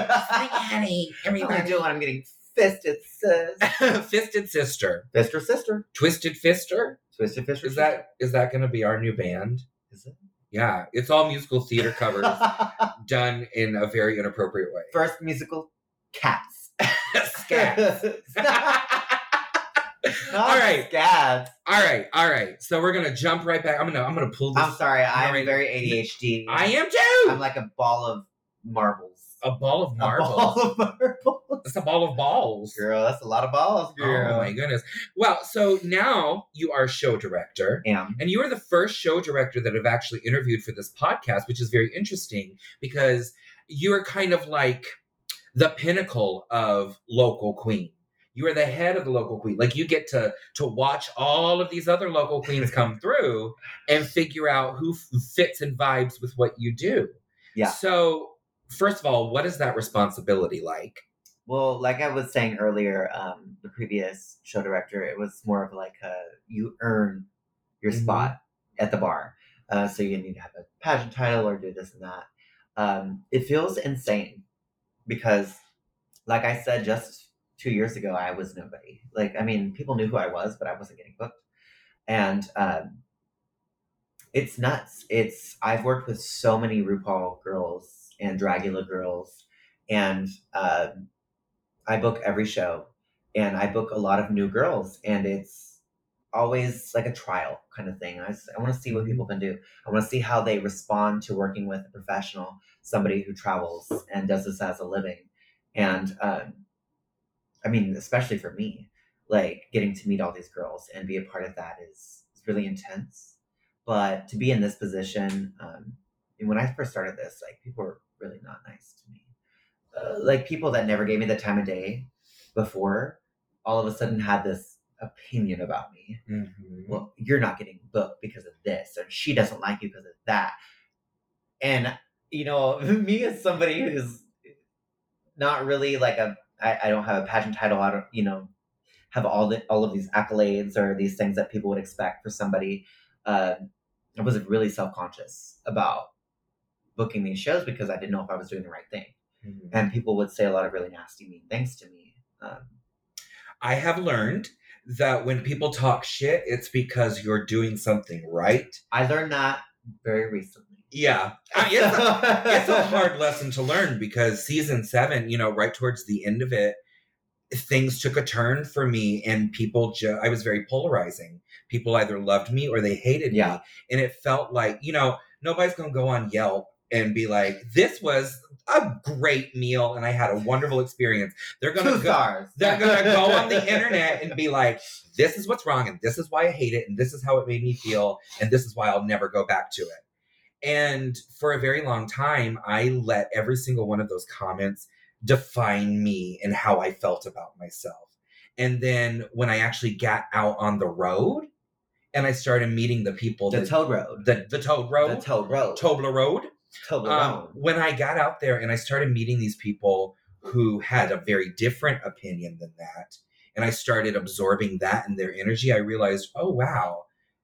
honey,
I'm going to do it when I'm getting fisted, sis.
Fisted Sister.
Fist or sister.
Twisted Fister?
Twisted Fister.
Is that is that going to be our new band?
Is it?
Yeah, it's all musical theater covers done in a very inappropriate way.
First musical, Cats.
Scats.
Not
All right.
Scats.
All right, all right. So we're gonna jump right back. I'm gonna I'm gonna pull this.
I'm sorry, I am
Alright.
very A D H D.
I am too.
I'm like a ball of marbles.
a ball of
A
marbles.
ball of marbles.
That's a ball of balls.
Girl, that's a lot of balls, girl.
Oh my goodness. Well, so now you are show director.
Am.
And you are the first show director that I've actually interviewed for this podcast, which is very interesting because you're kind of like the pinnacle of local queen. You are the head of the local queen. Like you get to to watch all of these other local queens come through and figure out who f- fits and vibes with what you do.
Yeah.
So first of all, what is that responsibility like?
Well, like I was saying earlier, um, the previous show director, it was more of like a, you earn your
Mhm.
spot at the bar. Uh, so you need to have a pageant title or do this and that. Um, it feels insane because, like I said, just two years ago, I was nobody. Like, I mean, people knew who I was, but I wasn't getting booked. And um, it's nuts. It's I've worked with so many RuPaul girls and Dragula girls, and um, I book every show, and I book a lot of new girls, and it's always like a trial kind of thing. I, I want to see what people can do. I want to see how they respond to working with a professional, somebody who travels and does this as a living. And um, I mean, especially for me, like getting to meet all these girls and be a part of that is, is really intense. But to be in this position, um, and when I first started this, like people were really not nice to me. Uh, like people that never gave me the time of day before, all of a sudden had this opinion about me.
Mm-hmm.
Well, you're not getting booked because of this, or she doesn't like you because of that. And you know, me as somebody who's not really like a, I, I don't have a pageant title. I don't, you know, have all the all of these accolades or these things that people would expect for somebody. Uh, I was really self conscious about booking these shows because I didn't know if I was doing the right thing.
Mm-hmm.
And people would say a lot of really nasty, mean things to me. Um,
I have learned that when people talk shit, it's because you're doing something right.
I learned that very recently.
Yeah. I mean, it's, a, it's a hard lesson to learn because season seven, you know, right towards the end of it, things took a turn for me and people just, I was very polarizing. People either loved me or they hated
Yeah.
me. And it felt like, you know, nobody's going to go on Yelp and be like, this was a great meal and I had a wonderful experience. They're going to
Two
go,
stars.
they're going to go on the internet and be like, this is what's wrong and this is why I hate it and this is how it made me feel and this is why I'll never go back to it. And for a very long time, I let every single one of those comments define me and how I felt about myself. And then when I actually got out on the road and I started meeting the people,
The
that,
Toad Road.
the, the Toad Road,
The Toad Road.
Tobler Road.
Toblerone.
Um, when I got out there and I started meeting these people who had a very different opinion than that, and I started absorbing that and their energy, I realized, oh, wow.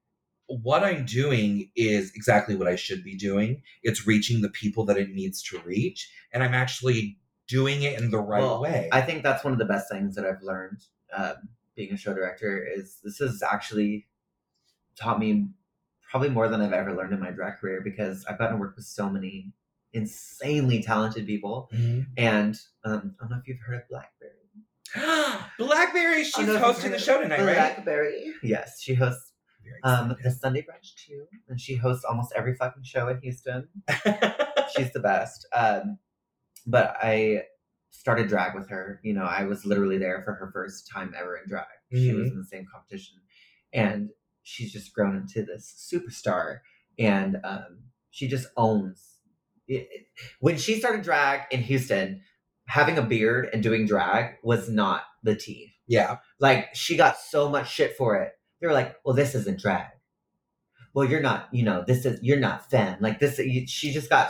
What I'm doing is exactly what I should be doing. It's reaching the people that it needs to reach. And I'm actually doing it in the right
well,
way.
I think that's one of the best things that I've learned um, being a show director is this has actually taught me probably more than I've ever learned in my drag career because I've gotten to work with so many insanely talented people.
Mm-hmm.
And um, I don't know if you've heard of Blackberry.
Blackberry, she's hosting the show tonight, right?
Blackberry. Yes, she hosts Um, the Sunday Brunch too, and she hosts almost every fucking show in Houston. She's the best. Um, but I started drag with her. You know, I was literally there for her first time ever in drag. Mm-hmm. She was in the same competition, and she's just grown into this superstar. And um, she just owns it. When she started drag in Houston, having a beard and doing drag was not the tea.
Yeah,
like she got so much shit for it. They were like, well, this isn't drag. Well, you're not, you know, this is, you're not femme. Like this, you, she just got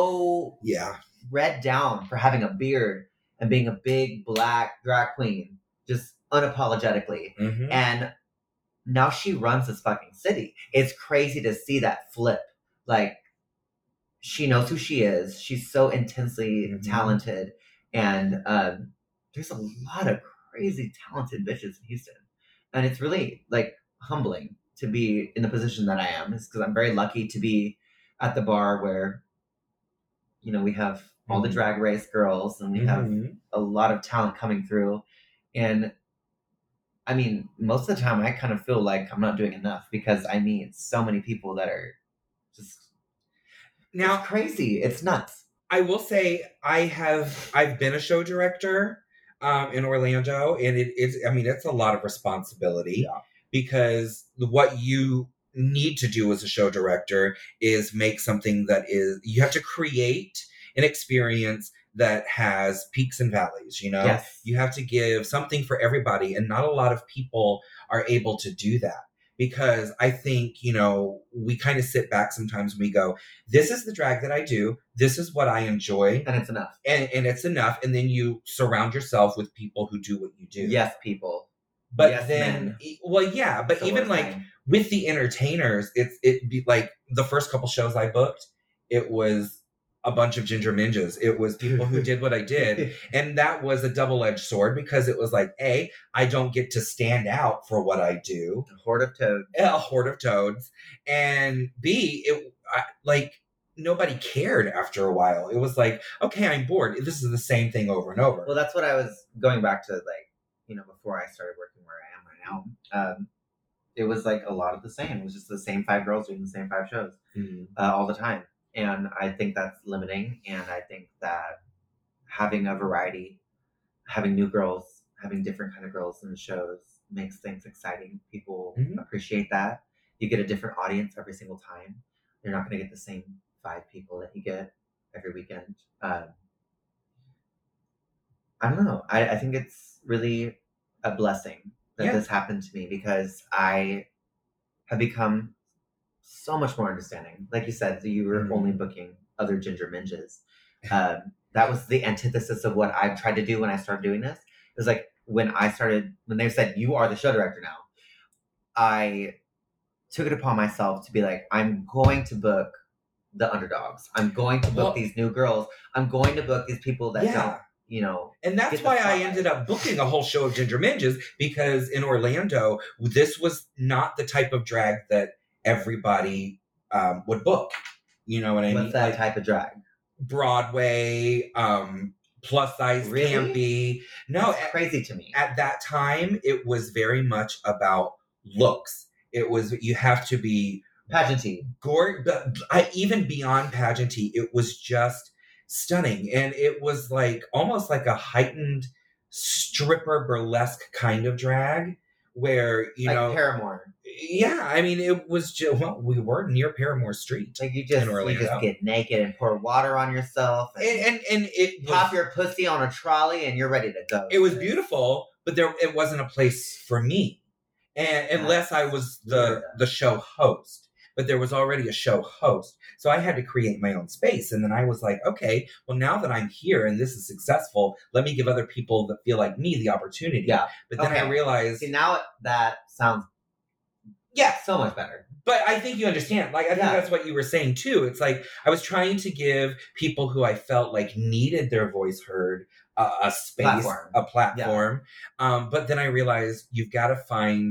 so
yeah
read down for having a beard and being a big black drag queen, just unapologetically.
Mm-hmm.
And now she runs this fucking city. It's crazy to see that flip. Like she knows who she is. She's so intensely mm-hmm. talented. And um, there's a lot of crazy talented bitches in Houston. And it's really like humbling to be in the position that I am, is because I'm very lucky to be at the bar where, you know, we have all the Drag Race girls and we have mm-hmm. a lot of talent coming through. And I mean, most of the time I kind of feel like I'm not doing enough because I meet so many people that are just now it's crazy. It's nuts.
I will say I have, I've been a show director Um, in Orlando, and it is, I mean, it's a lot of responsibility yeah. because what you need to do as a show director is make something that is, you have to create an experience that has peaks and valleys, you know?
Yes.
You have to give something for everybody, and not a lot of people are able to do that. Because I think, you know, we kind of sit back sometimes and we go, this is the drag that I do. This is what I enjoy.
And it's enough.
And and it's enough. And then you surround yourself with people who do what you do.
Yes, people.
But
yes,
then,
men.
well, yeah. But so even like saying. with the entertainers, it's it be like the first couple shows I booked, it was a bunch of ginger ninjas. It was people who did what I did. And that was a double-edged sword because it was like, A, I don't get to stand out for what I do.
A horde of toads.
A horde of toads. And B, it I, like nobody cared after a while. It was like, okay, I'm bored. This is the same thing over and over.
Well, that's what I was going back to, like, you know, before I started working where I am right now. Um, it was like a lot of the same. It was just the same five girls doing the same five shows mm-hmm. uh, all the time. And I think that's limiting. And I think that having a variety, having new girls, having different kind of girls in the shows makes things exciting. People mm-hmm. appreciate that. You get a different audience every single time. You're not going to get the same five people that you get every weekend. Um, I don't know. I, I think it's really a blessing that yeah. this happened to me because I have become so much more understanding. Like you said, you were mm-hmm. only booking other ginger ninjas. Um, that was the antithesis of what I've tried to do when I started doing this. It was like when I started, when they said, you are the show director now, I took it upon myself to be like, I'm going to book the underdogs. I'm going to book
Well-
these new girls. I'm going to book these people that
Yeah.
don't, you know.
And that's
get the
why I
spotlight.
ended up booking a whole show of Ginger Minges, because in Orlando, this was not the type of drag that everybody um, would book. You know what I
What's
mean?
that
Like
type of drag?
Broadway, um, plus size,
Really?
campy. No,
It's
at,
crazy to me.
at that time, it was very much about looks. It was, you have to be
Pageanty.
gore, but I, even beyond pageanty, it was just stunning. And it was like almost like a heightened stripper burlesque kind of drag where, you
like
know,
Paramore.
yeah, I mean, it was just, well, we were near Paramore Street.
Like you just
in
you
Orlando.
just get naked and pour water on yourself and,
And, and, and it was,
pop your pussy on a trolley and you're ready to go.
it was beautiful, but there it wasn't a place for me. And unless I was the the show host. But there was already a show host. So I had to create my own space. And then I was like, okay, well, now that I'm here and this is successful, let me give other people that feel like me the opportunity.
Yeah.
But then
Okay.
I realized,
See, now that sounds
yeah,
so much better.
but I think you understand. Like, I think
Yeah.
that's what you were saying too. It's like I was trying to give people who I felt like needed their voice heard uh, a space,
Platform.
a platform. Um, but then I realized you've got to find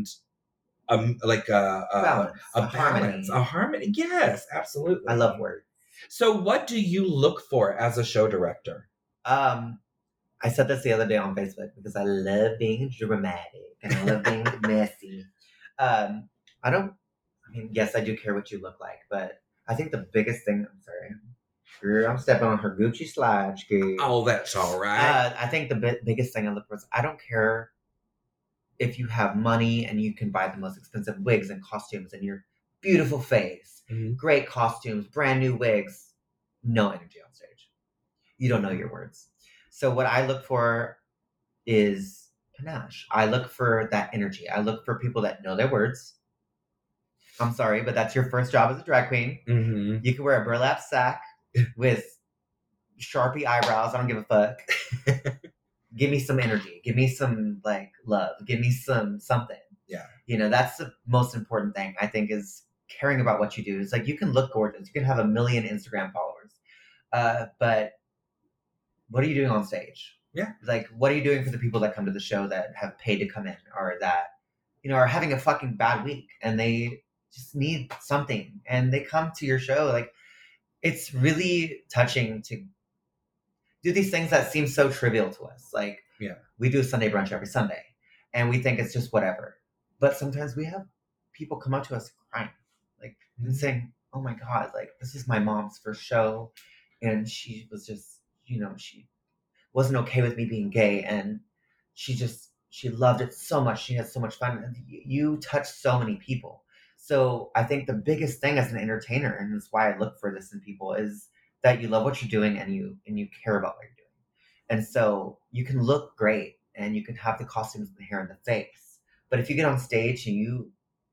um like a a,
Balance.
a,
A harmony.
balance, a harmony. Yes, absolutely.
I love words.
So, what do you look for as a show director?
Um, I said this the other day on Facebook because I love being dramatic and I love being messy. Um, I don't. I mean, yes, I do care what you look like, but I think the biggest thing. I'm sorry, girl, I'm stepping on her Gucci slide. Girl.
Oh, that's all right.
Uh, I think the bi- biggest thing I look for is I don't care if you have money and you can buy the most expensive wigs and costumes and your beautiful face,
Mhm.
great costumes, brand new wigs, no energy on stage. You don't know your words. So what I look for is panache. I look for that energy. I look for people that know their words. I'm sorry, but that's your first job as a drag queen.
Mm-hmm.
You can wear a burlap sack with Sharpie eyebrows. I don't give a fuck. Give me some energy. Give me some like love. Give me some something.
Yeah.
You know, that's the most important thing I think is caring about what you do. It's like you can look gorgeous. You can have a million Instagram followers. Uh, but what are you doing on stage?
Yeah.
Like, what are you doing for the people that come to the show that have paid to come in or that, you know, are having a fucking bad week and they just need something and they come to your show? Like, it's really touching to do these things that seem so trivial to us. Like,
yeah,
we do Sunday brunch every Sunday and we think it's just whatever. But sometimes we have people come up to us crying, like, mm-hmm. and saying, oh my God, like, this is my mom's first show. And she was just, you know, she wasn't okay with me being gay. And she just, she loved it so much. She had so much fun. And you touch so many people. So I think the biggest thing as an entertainer, and that's why I look for this in people, is that you love what you're doing and you and you care about what you're doing. And so you can look great and you can have the costumes and the hair and the face. But if you get on stage and you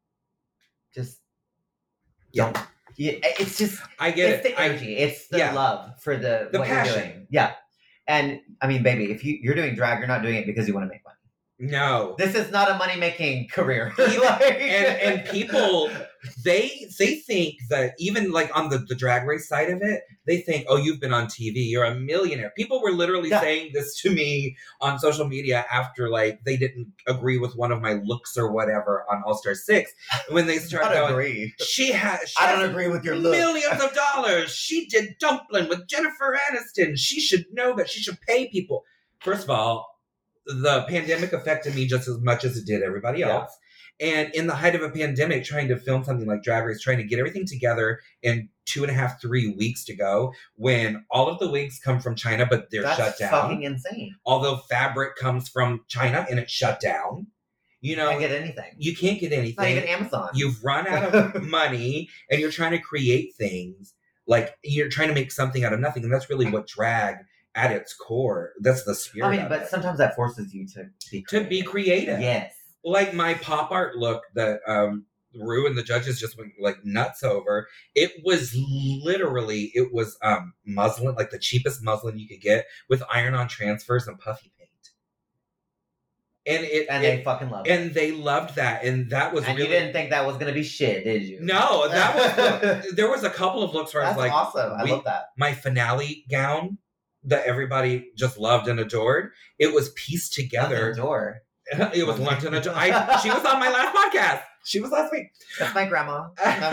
just
yeah.
don't, you, it's just,
I get
it's
it.
the energy. I, it's the
yeah.
love for the,
the
what
passion.
You're doing. Yeah. And I mean, baby, if you, you're doing drag, you're not doing it because you want to make money.
No.
This is not a money-making career.
like, and and people, they they think that even like on the, the drag race side of it, they think, oh, you've been on T V, you're a millionaire. People were literally yeah. saying this to me on social media after like they didn't agree with one of my looks or whatever on All Star six. When they start
I
going,
agree.
she has
I don't agree with your look.
Millions of dollars. She did Dumpling with Jennifer Aniston. She should know that she should pay people. First of all, the pandemic affected me just as much as it did everybody else. Yeah. And in the height of a pandemic, trying to film something like Drag Race, trying to get everything together in two and a half, three weeks to go, when all of the wigs come from China, but they're
That's
shut down.
fucking insane.
Although fabric comes from China and it's shut down. You know,
you can't get anything.
You can't get anything.
Not even Amazon.
You've run out of money and you're trying to create things. Like, you're trying to make something out of nothing. And that's really what drag at its core, that's the spirit.
I mean, but
it.
sometimes that forces you to be creative.
to be creative.
Yes,
like my pop art look that um, Rue and the judges just went like nuts over. It was literally, it was um, muslin, like the cheapest muslin you could get, with iron-on transfers and puffy paint. And it
and
it,
they fucking loved it.
And they loved that. And that was
And
really...
you didn't think that was going to be shit, did you?
No, that was... there was a couple of looks where
That's
I was like...
awesome. I
we,
love that.
My finale gown that everybody just loved and adored, it was pieced together.
Adore.
It was London Adore. I, she was on my last podcast. She was last week.
That's my grandma.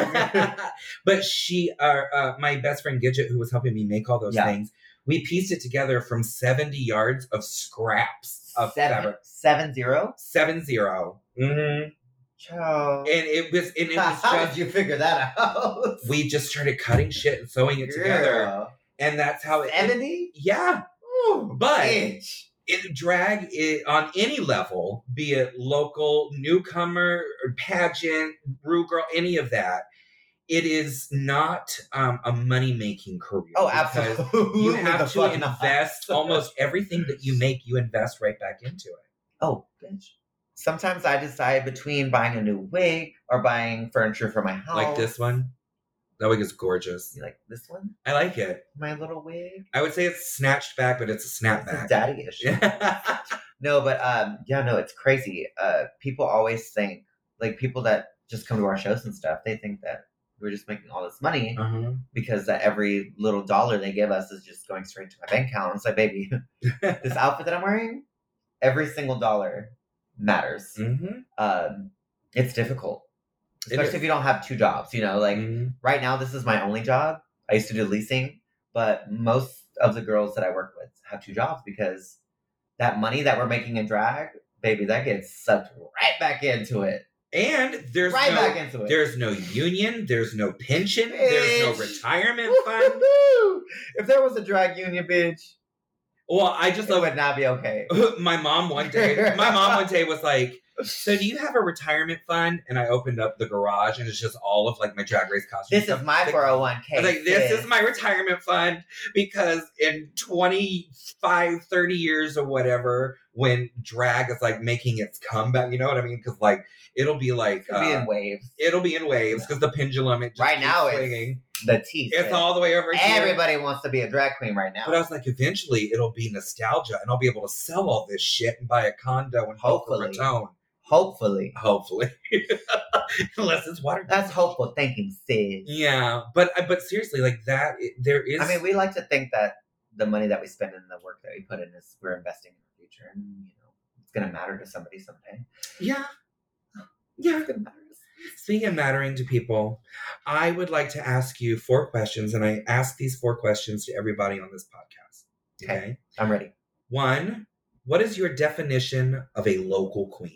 But she, uh, uh, my best friend Gidget, who was helping me make all those
yeah.
things, we pieced it together from seventy yards of scraps of
seven,
fabric.
Seven zero?
Seven zero. Mm-hmm.
Ciao.
And it was, and it was
How
just,
did you figure that out?
We just started cutting shit and sewing it
Girl.
together. And that's how it...
seventy?
Yeah.
Ooh,
but...
bitch.
It, drag it on any level, be it local, newcomer, or pageant, brew girl, any of that. It is not um, a money-making career.
Oh, absolutely.
You have to invest
not.
almost everything that you make, you invest right back into it.
Oh, bitch. Sometimes I decide between buying a new wig or buying furniture for my house.
Like this one. That wig is gorgeous.
You like this one?
I like it.
My little wig?
I would say it's snatched back, but it's a snapback.
It's a daddy issue. No, but um, yeah, no, it's crazy. Uh, people always think, like people that just come to our shows and stuff, they think that we're just making all this money
uh-huh.
because that every little dollar they give us is just going straight to my bank account. It's like, baby, this outfit that I'm wearing, every single dollar matters.
Mm-hmm.
Um, it's difficult. Especially
it
if you don't have two jobs, you know, like
mm-hmm.
right now, this is my only job. I used to do leasing, but most of the girls that I work with have two jobs because that money that we're making in drag, baby, that gets sucked right back into it.
And there's
right
no,
back into it.
There's no union. There's no pension.
Bitch.
There's no retirement fund.
If there was a drag union, bitch,
well, I just
it
love
would not be okay.
My mom one day, my mom one day was like, so do you have a retirement fund? And I opened up the garage and it's just all of like my Drag Race costumes.
This is my four oh one k.
I was like, this is my retirement fund because in twenty-five, thirty years or whatever, when drag is like making its comeback, you know what I mean? Because like, it'll be like...
It'll
uh,
be in waves.
It'll be in waves because the pendulum, it just
right now
swinging.
It's the teeth.
It's all the way over here.
Everybody wants to be a drag queen right now.
But I was like, eventually it'll be nostalgia and I'll be able to sell all this shit and buy a condo in Boca
Hopefully.
Raton.
Hopefully.
Hopefully. Unless it's water.
That's hopeful thinking, sis.
Yeah. But but seriously, like that, it, there is...
I mean, we like to think that the money that we spend and the work that we put in is we're investing in the future. And, you know, it's going to matter to somebody someday.
Yeah. Yeah.
It's going to matter.
Speaking of mattering to people, I would like to ask you four questions, and I ask these four questions to everybody on this podcast. Okay?
Okay. I'm ready.
One, what is your definition of a local queen?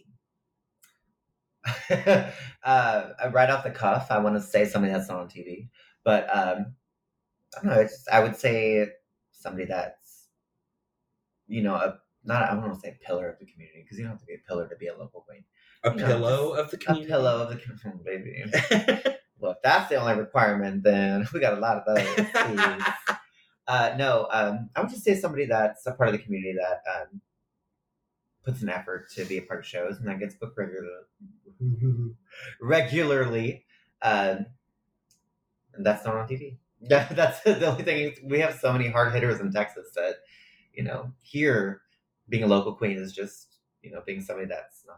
uh, right off the cuff, I want to say something that's not on T V, but um, I don't know. It's just, I would say somebody that's, you know, a not I don't want to say a pillar of the community because you don't have to be a pillar to be a local queen.
A
you
pillow
know,
of the community.
A pillow of the community, baby. Well, if that's the only requirement, then we got a lot of those. uh, no, um, I would just say somebody that's a part of the community that um, puts an effort to be a part of shows and that gets booked regularly. regularly. Um, and that's not on T V. That's the only thing. We have so many hard hitters in Texas that, you know, here being a local queen is just, you know, being somebody that's not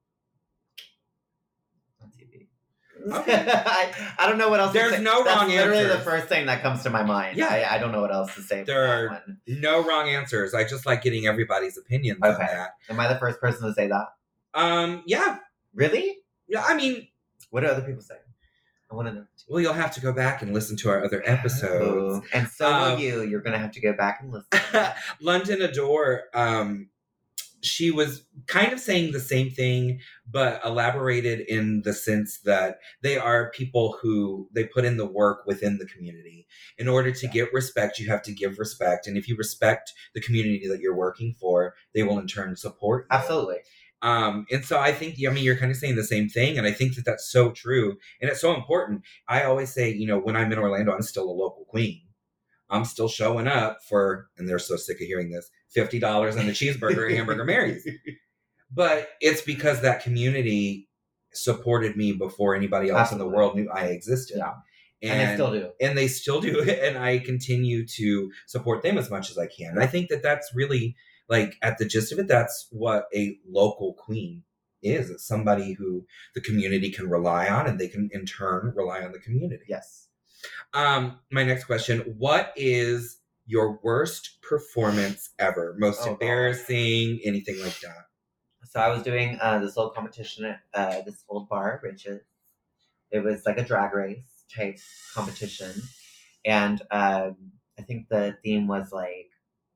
on T V. Okay. I, I don't know what else
There's
to say.
no
That's
wrong
literally
answers.
the first thing that comes to my mind.
Yeah.
I, I don't know what else to say.
There
for
are
that one.
no wrong answers. I just like getting everybody's opinions on
Okay.
that.
Am I the first person to say that?
Um, yeah.
Really?
Yeah, I mean...
What do other people say? I want to know.
Well, you'll have to go back and listen to our other episodes.
Oh, and so
Um,
will you. You're going to have to go back and listen.
London Adore, um, she was kind of saying the same thing, but elaborated in the sense that they are people who, they put in the work within the community. In order to get respect, you have to give respect. And if you respect the community that you're working for, they will in turn support you.
Absolutely.
Um, and so I think, I mean, you're kind of saying the same thing. And I think that that's so true. And it's so important. I always say, you know, when I'm in Orlando, I'm still a local queen. I'm still showing up for, and they're so sick of hearing this, fifty dollars and a cheeseburger at Hamburger Mary's. But it's because that community supported me before anybody else
Absolutely.
in the world knew I existed.
Yeah.
And,
And they still do.
And they still do. And I continue to support them as much as I can. And I think that that's really like at the gist of it, that's what a local queen is. It's somebody who the community can rely on, and they can in turn rely on the community.
Yes.
Um, my next question: what is your worst performance ever? Most
Oh,
embarrassing, anything like that?
So I was doing uh, this little competition at uh, this old bar, Riches. It was like a drag race type competition, and um, I think the theme was like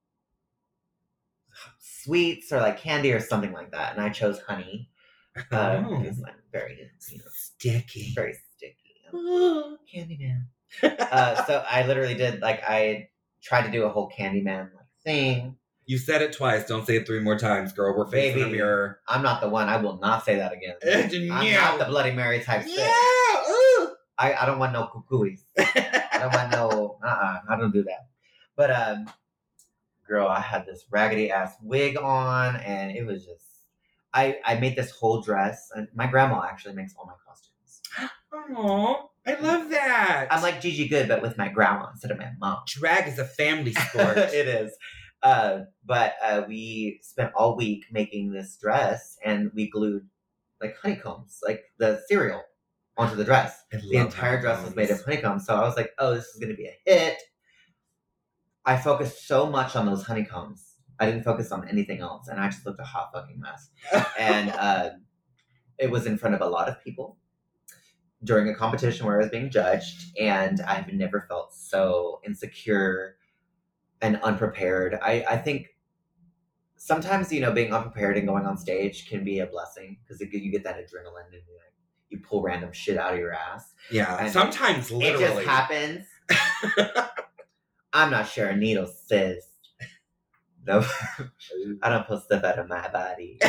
sweets or like candy or something like that, and I chose honey uh,
Oh.
because I'm very, you know,
Sticky.
very sticky. Candyman. uh, so I literally did like I tried to do a whole Candyman like thing.
You said it twice. Don't say it three more times, girl. We're facing
Baby,
a mirror.
I'm not the one. I will not say that again. I'm
Yeah.
not the Bloody Mary type.
Yeah.
Stick.
Ooh.
I, I don't want no cucuis. I don't want no. Uh. Uh-uh, I don't do that. But um, girl, I had this raggedy ass wig on, and it was just. I I made this whole dress, and my grandma actually makes all my costumes.
Aw, I love that.
I'm like Gigi Good, but with my grandma instead of my mom.
Drag is a family sport.
It is. Uh, but uh, we spent all week making this dress, and we glued like honeycombs, like the cereal, onto the dress.
I
The
love
entire dress was made
honeycombs.
of honeycombs. So I was like, oh, this is going to be a hit. I focused so much on those honeycombs. I didn't focus on anything else, and I just looked a hot fucking mess. And uh, it was in front of a lot of people during a competition where I was being judged, and I've never felt so insecure and unprepared. I, I think sometimes, you know, being unprepared and going on stage can be a blessing because you get that adrenaline and you, like, you pull random shit out of your ass.
Yeah,
And
sometimes literally.
It just happens. I'm not sure. Needle sis. No, I don't pull stuff out of my body.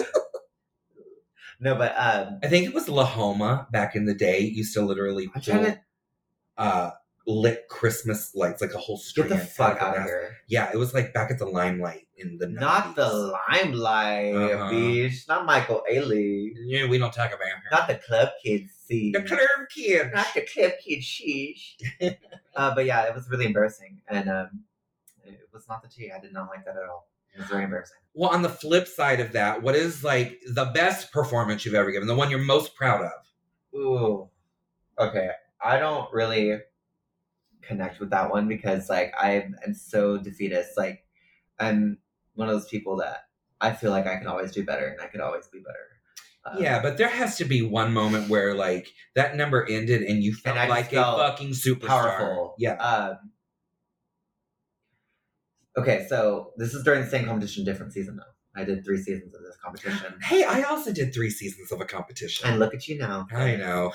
No, but um,
I think it was Lahoma back in the day. Used to literally
I'm trying
pull,
to
uh, lit Christmas lights, like a whole string.
get the fuck
of
out of
ass.
here.
Yeah, it was like back at the Limelight in the
Not
nineties.
the Limelight,
Uh-huh.
bitch. Not Michael Ailey.
Yeah, we don't talk about her.
Not the club kids see.
the club kids.
Not the club kid sheesh. uh, but yeah, it was really embarrassing, and um, it was not the tea. I did not like that at all. It was very embarrassing.
Well, on the flip side of that, what is like the best performance you've ever given? The one you're most proud of?
Ooh. Okay. I don't really connect with that one because like I am so defeatist. Like I'm one of those people that I feel like I can always do better and I could always be better. Um,
Yeah, but there has to be one moment where like that number ended and you felt
And I
like
just
a
felt
fucking superstar.
powerful.
Yeah.
Um, okay, so this is during the same competition, different season though. I did three seasons of this competition.
Hey, I also did three seasons of a competition.
And look at you now.
I know.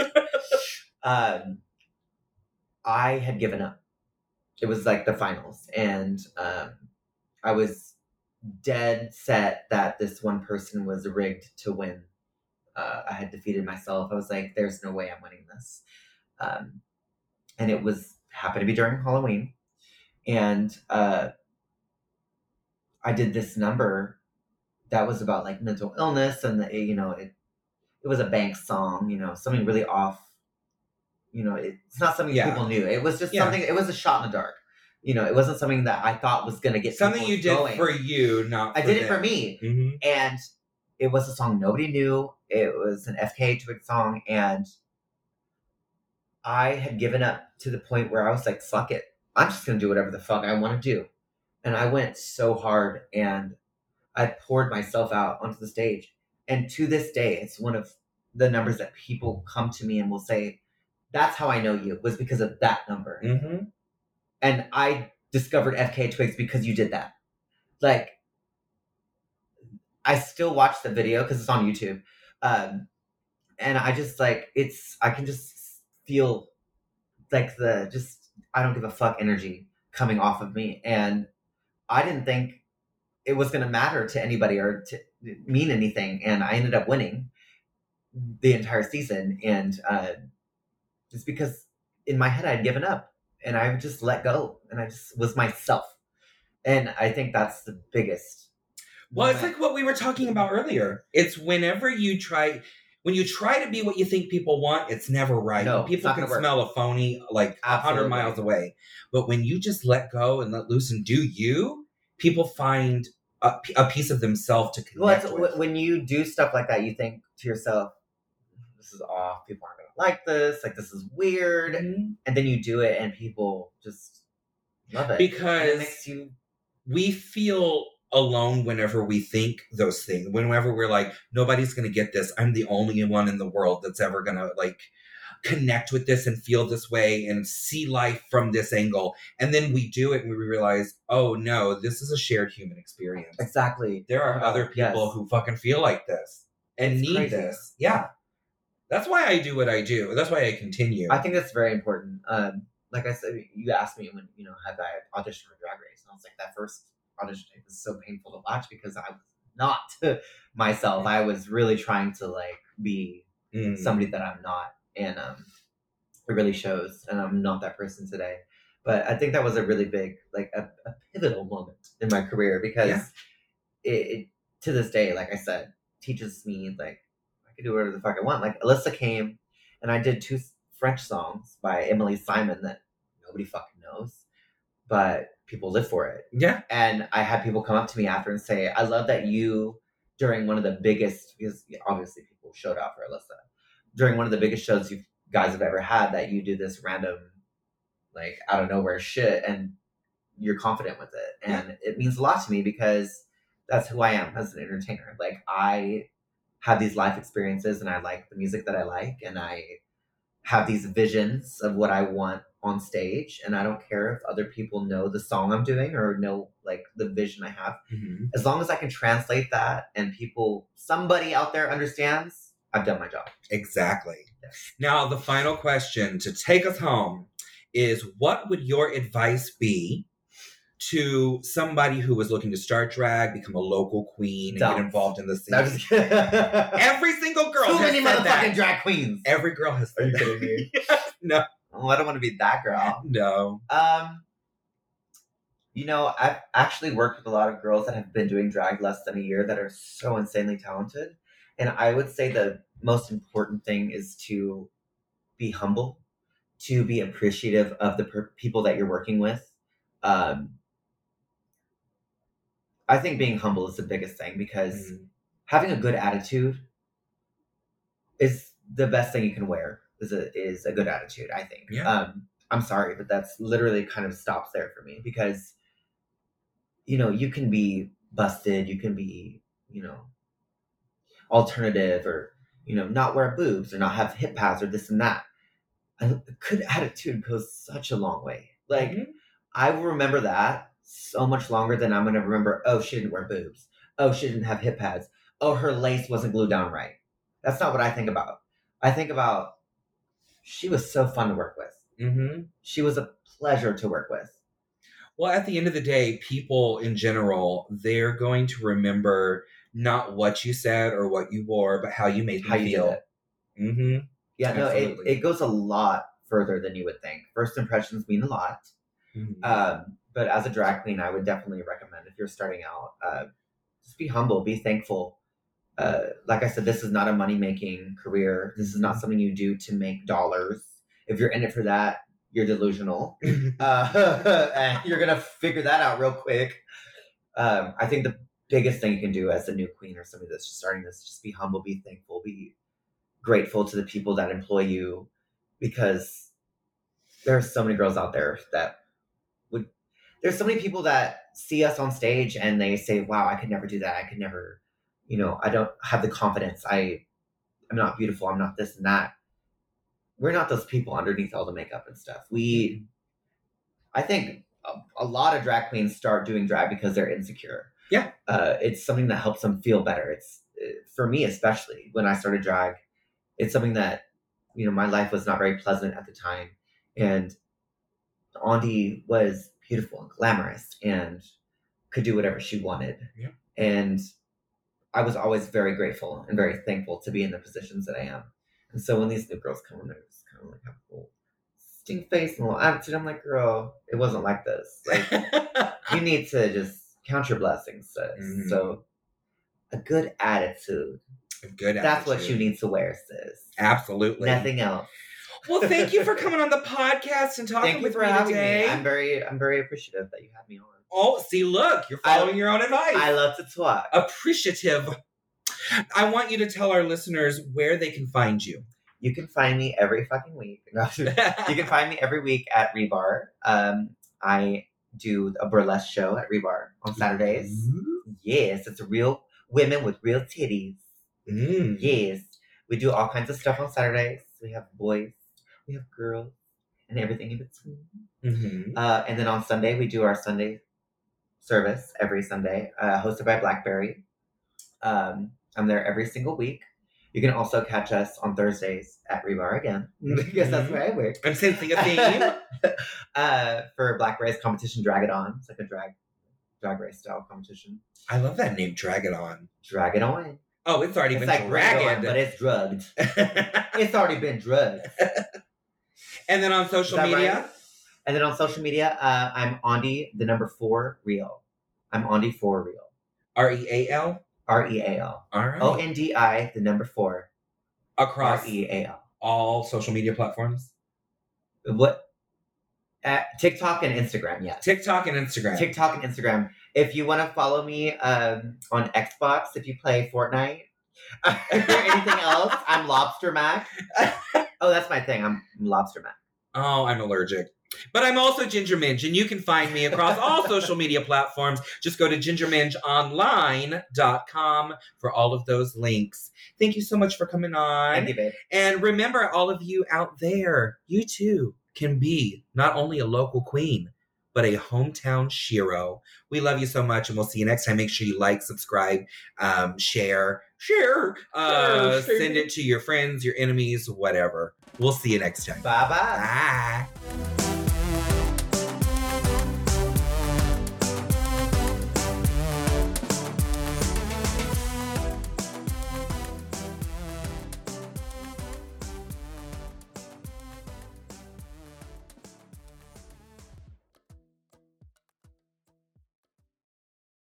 um, I had given up. It was like the finals, and um, I was dead set that this one person was rigged to win. Uh, I had defeated myself. I was like, "There's no way I'm winning this," um, and it was happened to be during Halloween, and uh, I did this number that was about like mental illness, and the, you know, it it was a Banks song, you know, something really off. You know, it, it's not something
Yeah.
people knew. It was just
Yeah.
something. It was a shot in the dark. You know, it wasn't something that I thought was going to get
Something
people
you did
going.
for you, not
I
for
did it
them.
for me,
Mm-hmm.
and it was a song nobody knew. It was an F K Twig song, and I had given up to the point where I was like, "Fuck it, I'm just going to do whatever the fuck I want to do." And I went so hard, and I poured myself out onto the stage. And to this day, it's one of the numbers that people come to me and will say, "That's how I know you, was because of that number."
Mm-hmm.
And I discovered F K Twigs because you did that. Like, I still watch the video because it's on YouTube. Um, and I just like, it's, I can just feel like the, just, I don't give a fuck energy coming off of me. And I didn't think it was going to matter to anybody or to mean anything. And I ended up winning the entire season. And uh, just because in my head I had given up and I just let go and I just was myself. And I think that's the biggest.
Well, it's
moment.
like what we were talking about earlier. It's whenever you try, when you try to be what you think people want, it's never right.
No,
And
it's
people
not
can
gonna work.
smell a phony like a hundred
Absolutely.
miles away. But when you just let go and let loose and do you, people find a, a piece of themselves to
Well,
connect
it's,
with.
when you do stuff like that, you think to yourself, this is off. People aren't going to like this. Like, this is weird.
Mhm.
And then you do it and people just love it.
Because
and it makes you...
we feel alone whenever we think those things. Whenever we're like, nobody's going to get this. I'm the only one in the world that's ever going to like connect with this and feel this way and see life from this angle. And then we do it and we realize, oh no, this is a shared human experience.
Exactly.
There are
Oh,
other people
yes.
who fucking feel like this and
It's
need
crazy.
this. Yeah. That's why I do what I do. That's why I continue.
I think that's very important. Um, like I said, you asked me when, you know, had I auditioned for Drag Race. And I was like, that first audition tape was so painful to watch because I was not myself. I was really trying to like be
Mm.
somebody that I'm not. And um, it really shows. And I'm not that person today. But I think that was a really big, like a, a pivotal moment in my career because
Yeah.
it, it, to this day, like I said, teaches me like, I can do whatever the fuck I want. Like Alyssa came and I did two French songs by Emily Simon that nobody fucking knows, but people live for it.
Yeah.
And I had people come up to me after and say, I love that you, during one of the biggest, because obviously people showed out for Alyssa, during one of the biggest shows you guys have ever had, that you do this random, like, out of nowhere shit and you're confident with it. And yeah. It means a lot to me because that's who I am as an entertainer. Like, I have these life experiences and I like the music that I like and I have these visions of what I want on stage, and I don't care if other people know the song I'm doing or know like the vision I have. Mm-hmm. As long as I can translate that and people, somebody out there understands, I've done my job.
Exactly. Yes. Now, the final question to take us home is, what would your advice be to somebody who was looking to start drag, become a local queen, and
Don't.
get involved in the scene? Every single girl
Too
has
many
said
motherfucking
that.
drag queens.
Every girl has said
Are you
that.
kidding me?
No.
Oh, I don't want to be that girl.
No.
Um, you know, I've actually worked with a lot of girls that have been doing drag less than a year that are so insanely talented. And I would say the most important thing is to be humble, to be appreciative of the per- people that you're working with. Um, I think being humble is the biggest thing because mm-hmm. having a good attitude is the best thing you can wear. Is a is a good attitude, I think.
Yeah.
Um, I'm sorry, but that's literally kind of stops there for me because, you know, you can be busted, you can be, you know, alternative or, you know, not wear boobs or not have hip pads or this and that. A good attitude goes such a long way. Like, mm-hmm. I will remember that so much longer than I'm going to remember, oh, she didn't wear boobs. Oh, she didn't have hip pads. Oh, her lace wasn't glued down right. That's not what I think about. I think about, she was so fun to work with.
Mm-hmm.
She was a pleasure to work with.
Well, at the end of the day, people in general, they're going to remember not what you said or what you wore, but how you made them
how you
feel.
Did it.
Mm-hmm.
Yeah, Absolutely. no, it, it goes a lot further than you would think. First impressions mean a lot. Mm-hmm. Um, but as a drag queen, I would definitely recommend, if you're starting out, uh, just be humble, be thankful. Uh, like I said, this is not a money-making career. This is not something you do to make dollars. If you're in it for that, you're delusional. uh, and you're going to figure that out real quick. Um, I think the biggest thing you can do as a new queen or somebody that's just starting this, just be humble, be thankful, be grateful to the people that employ you, because there are so many girls out there that would, there's so many people that see us on stage and they say, wow, I could never do that. I could never, you know, I don't have the confidence. I, I'm not beautiful. I'm not this and that. We're not those people underneath all the makeup and stuff. We, I think a, a lot of drag queens start doing drag because they're insecure.
Yeah.
Uh, it's something that helps them feel better. It's, for me, especially when I started drag, it's something that, you know, my life was not very pleasant at the time. And Andi was beautiful and glamorous and could do whatever she wanted.
Yeah.
And I was always very grateful and very thankful to be in the positions that I am. And so when these new girls come in, they're just kind of like have a little stink face and a little attitude. I'm like, girl, it wasn't like this. Like, you need to just count your blessings, sis. Mm-hmm. So a good attitude.
A good
That's
attitude.
what you need to wear, sis.
Absolutely.
Nothing else.
Well, thank you for coming on the podcast and talking
thank
with
you for
me
having
today.
Me. I'm very, I'm very appreciative that you had me on.
Oh, see, look, you're following I, your own advice.
I love to twat.
Appreciative. I want you to tell our listeners where they can find you.
You can find me every fucking week. You can find me every week at Rebar. Um, I do a burlesque show at Rebar on Saturdays. Mm-hmm. Yes, it's real women with real titties. Mm. Yes. We do all kinds of stuff on Saturdays. We have boys, we have girls, and everything in between. Mm-hmm. Uh, and then on Sunday, we do our Sunday service every Sunday, uh, hosted by Blackberry. Um, I'm there every single week. You can also catch us on Thursdays at Rebar again, because that's where I work.
I'm sensing a theme.
uh, for Blackberry's competition, Drag It On. It's like a drag drag race style competition.
I love that name, Drag It On.
Drag It On.
Oh, it's already
it's
been
like
dragged.
But it's drugged. It's already been drugged.
And then on social media?
Right? And then on social media, uh, I'm Ondi, the number four, real. I'm Ondi four real.
R E A L?
R E A L.
All right.
O N D I, the number four.
Across
R E A L.
All social media platforms?
What? Uh, TikTok and Instagram, yes.
TikTok and Instagram.
TikTok and Instagram. If you want to follow me um, on Xbox, if you play Fortnite, or anything else, I'm Lobster Mac. Oh, that's my thing. I'm Lobster Mac.
Oh, I'm allergic. But I'm also Ginger Minge, and you can find me across all social media platforms. Just go to ginger minge online dot com for all of those links. Thank you so much for coming on.
Thank you, babe.
And remember, all of you out there, you too can be not only a local queen, but a hometown shero. We love you so much, and we'll see you next time. Make sure you like, subscribe, um, share, share, uh, share, share. Send it to your friends, your enemies, whatever. We'll see you next time.
Bye-bye.
Bye.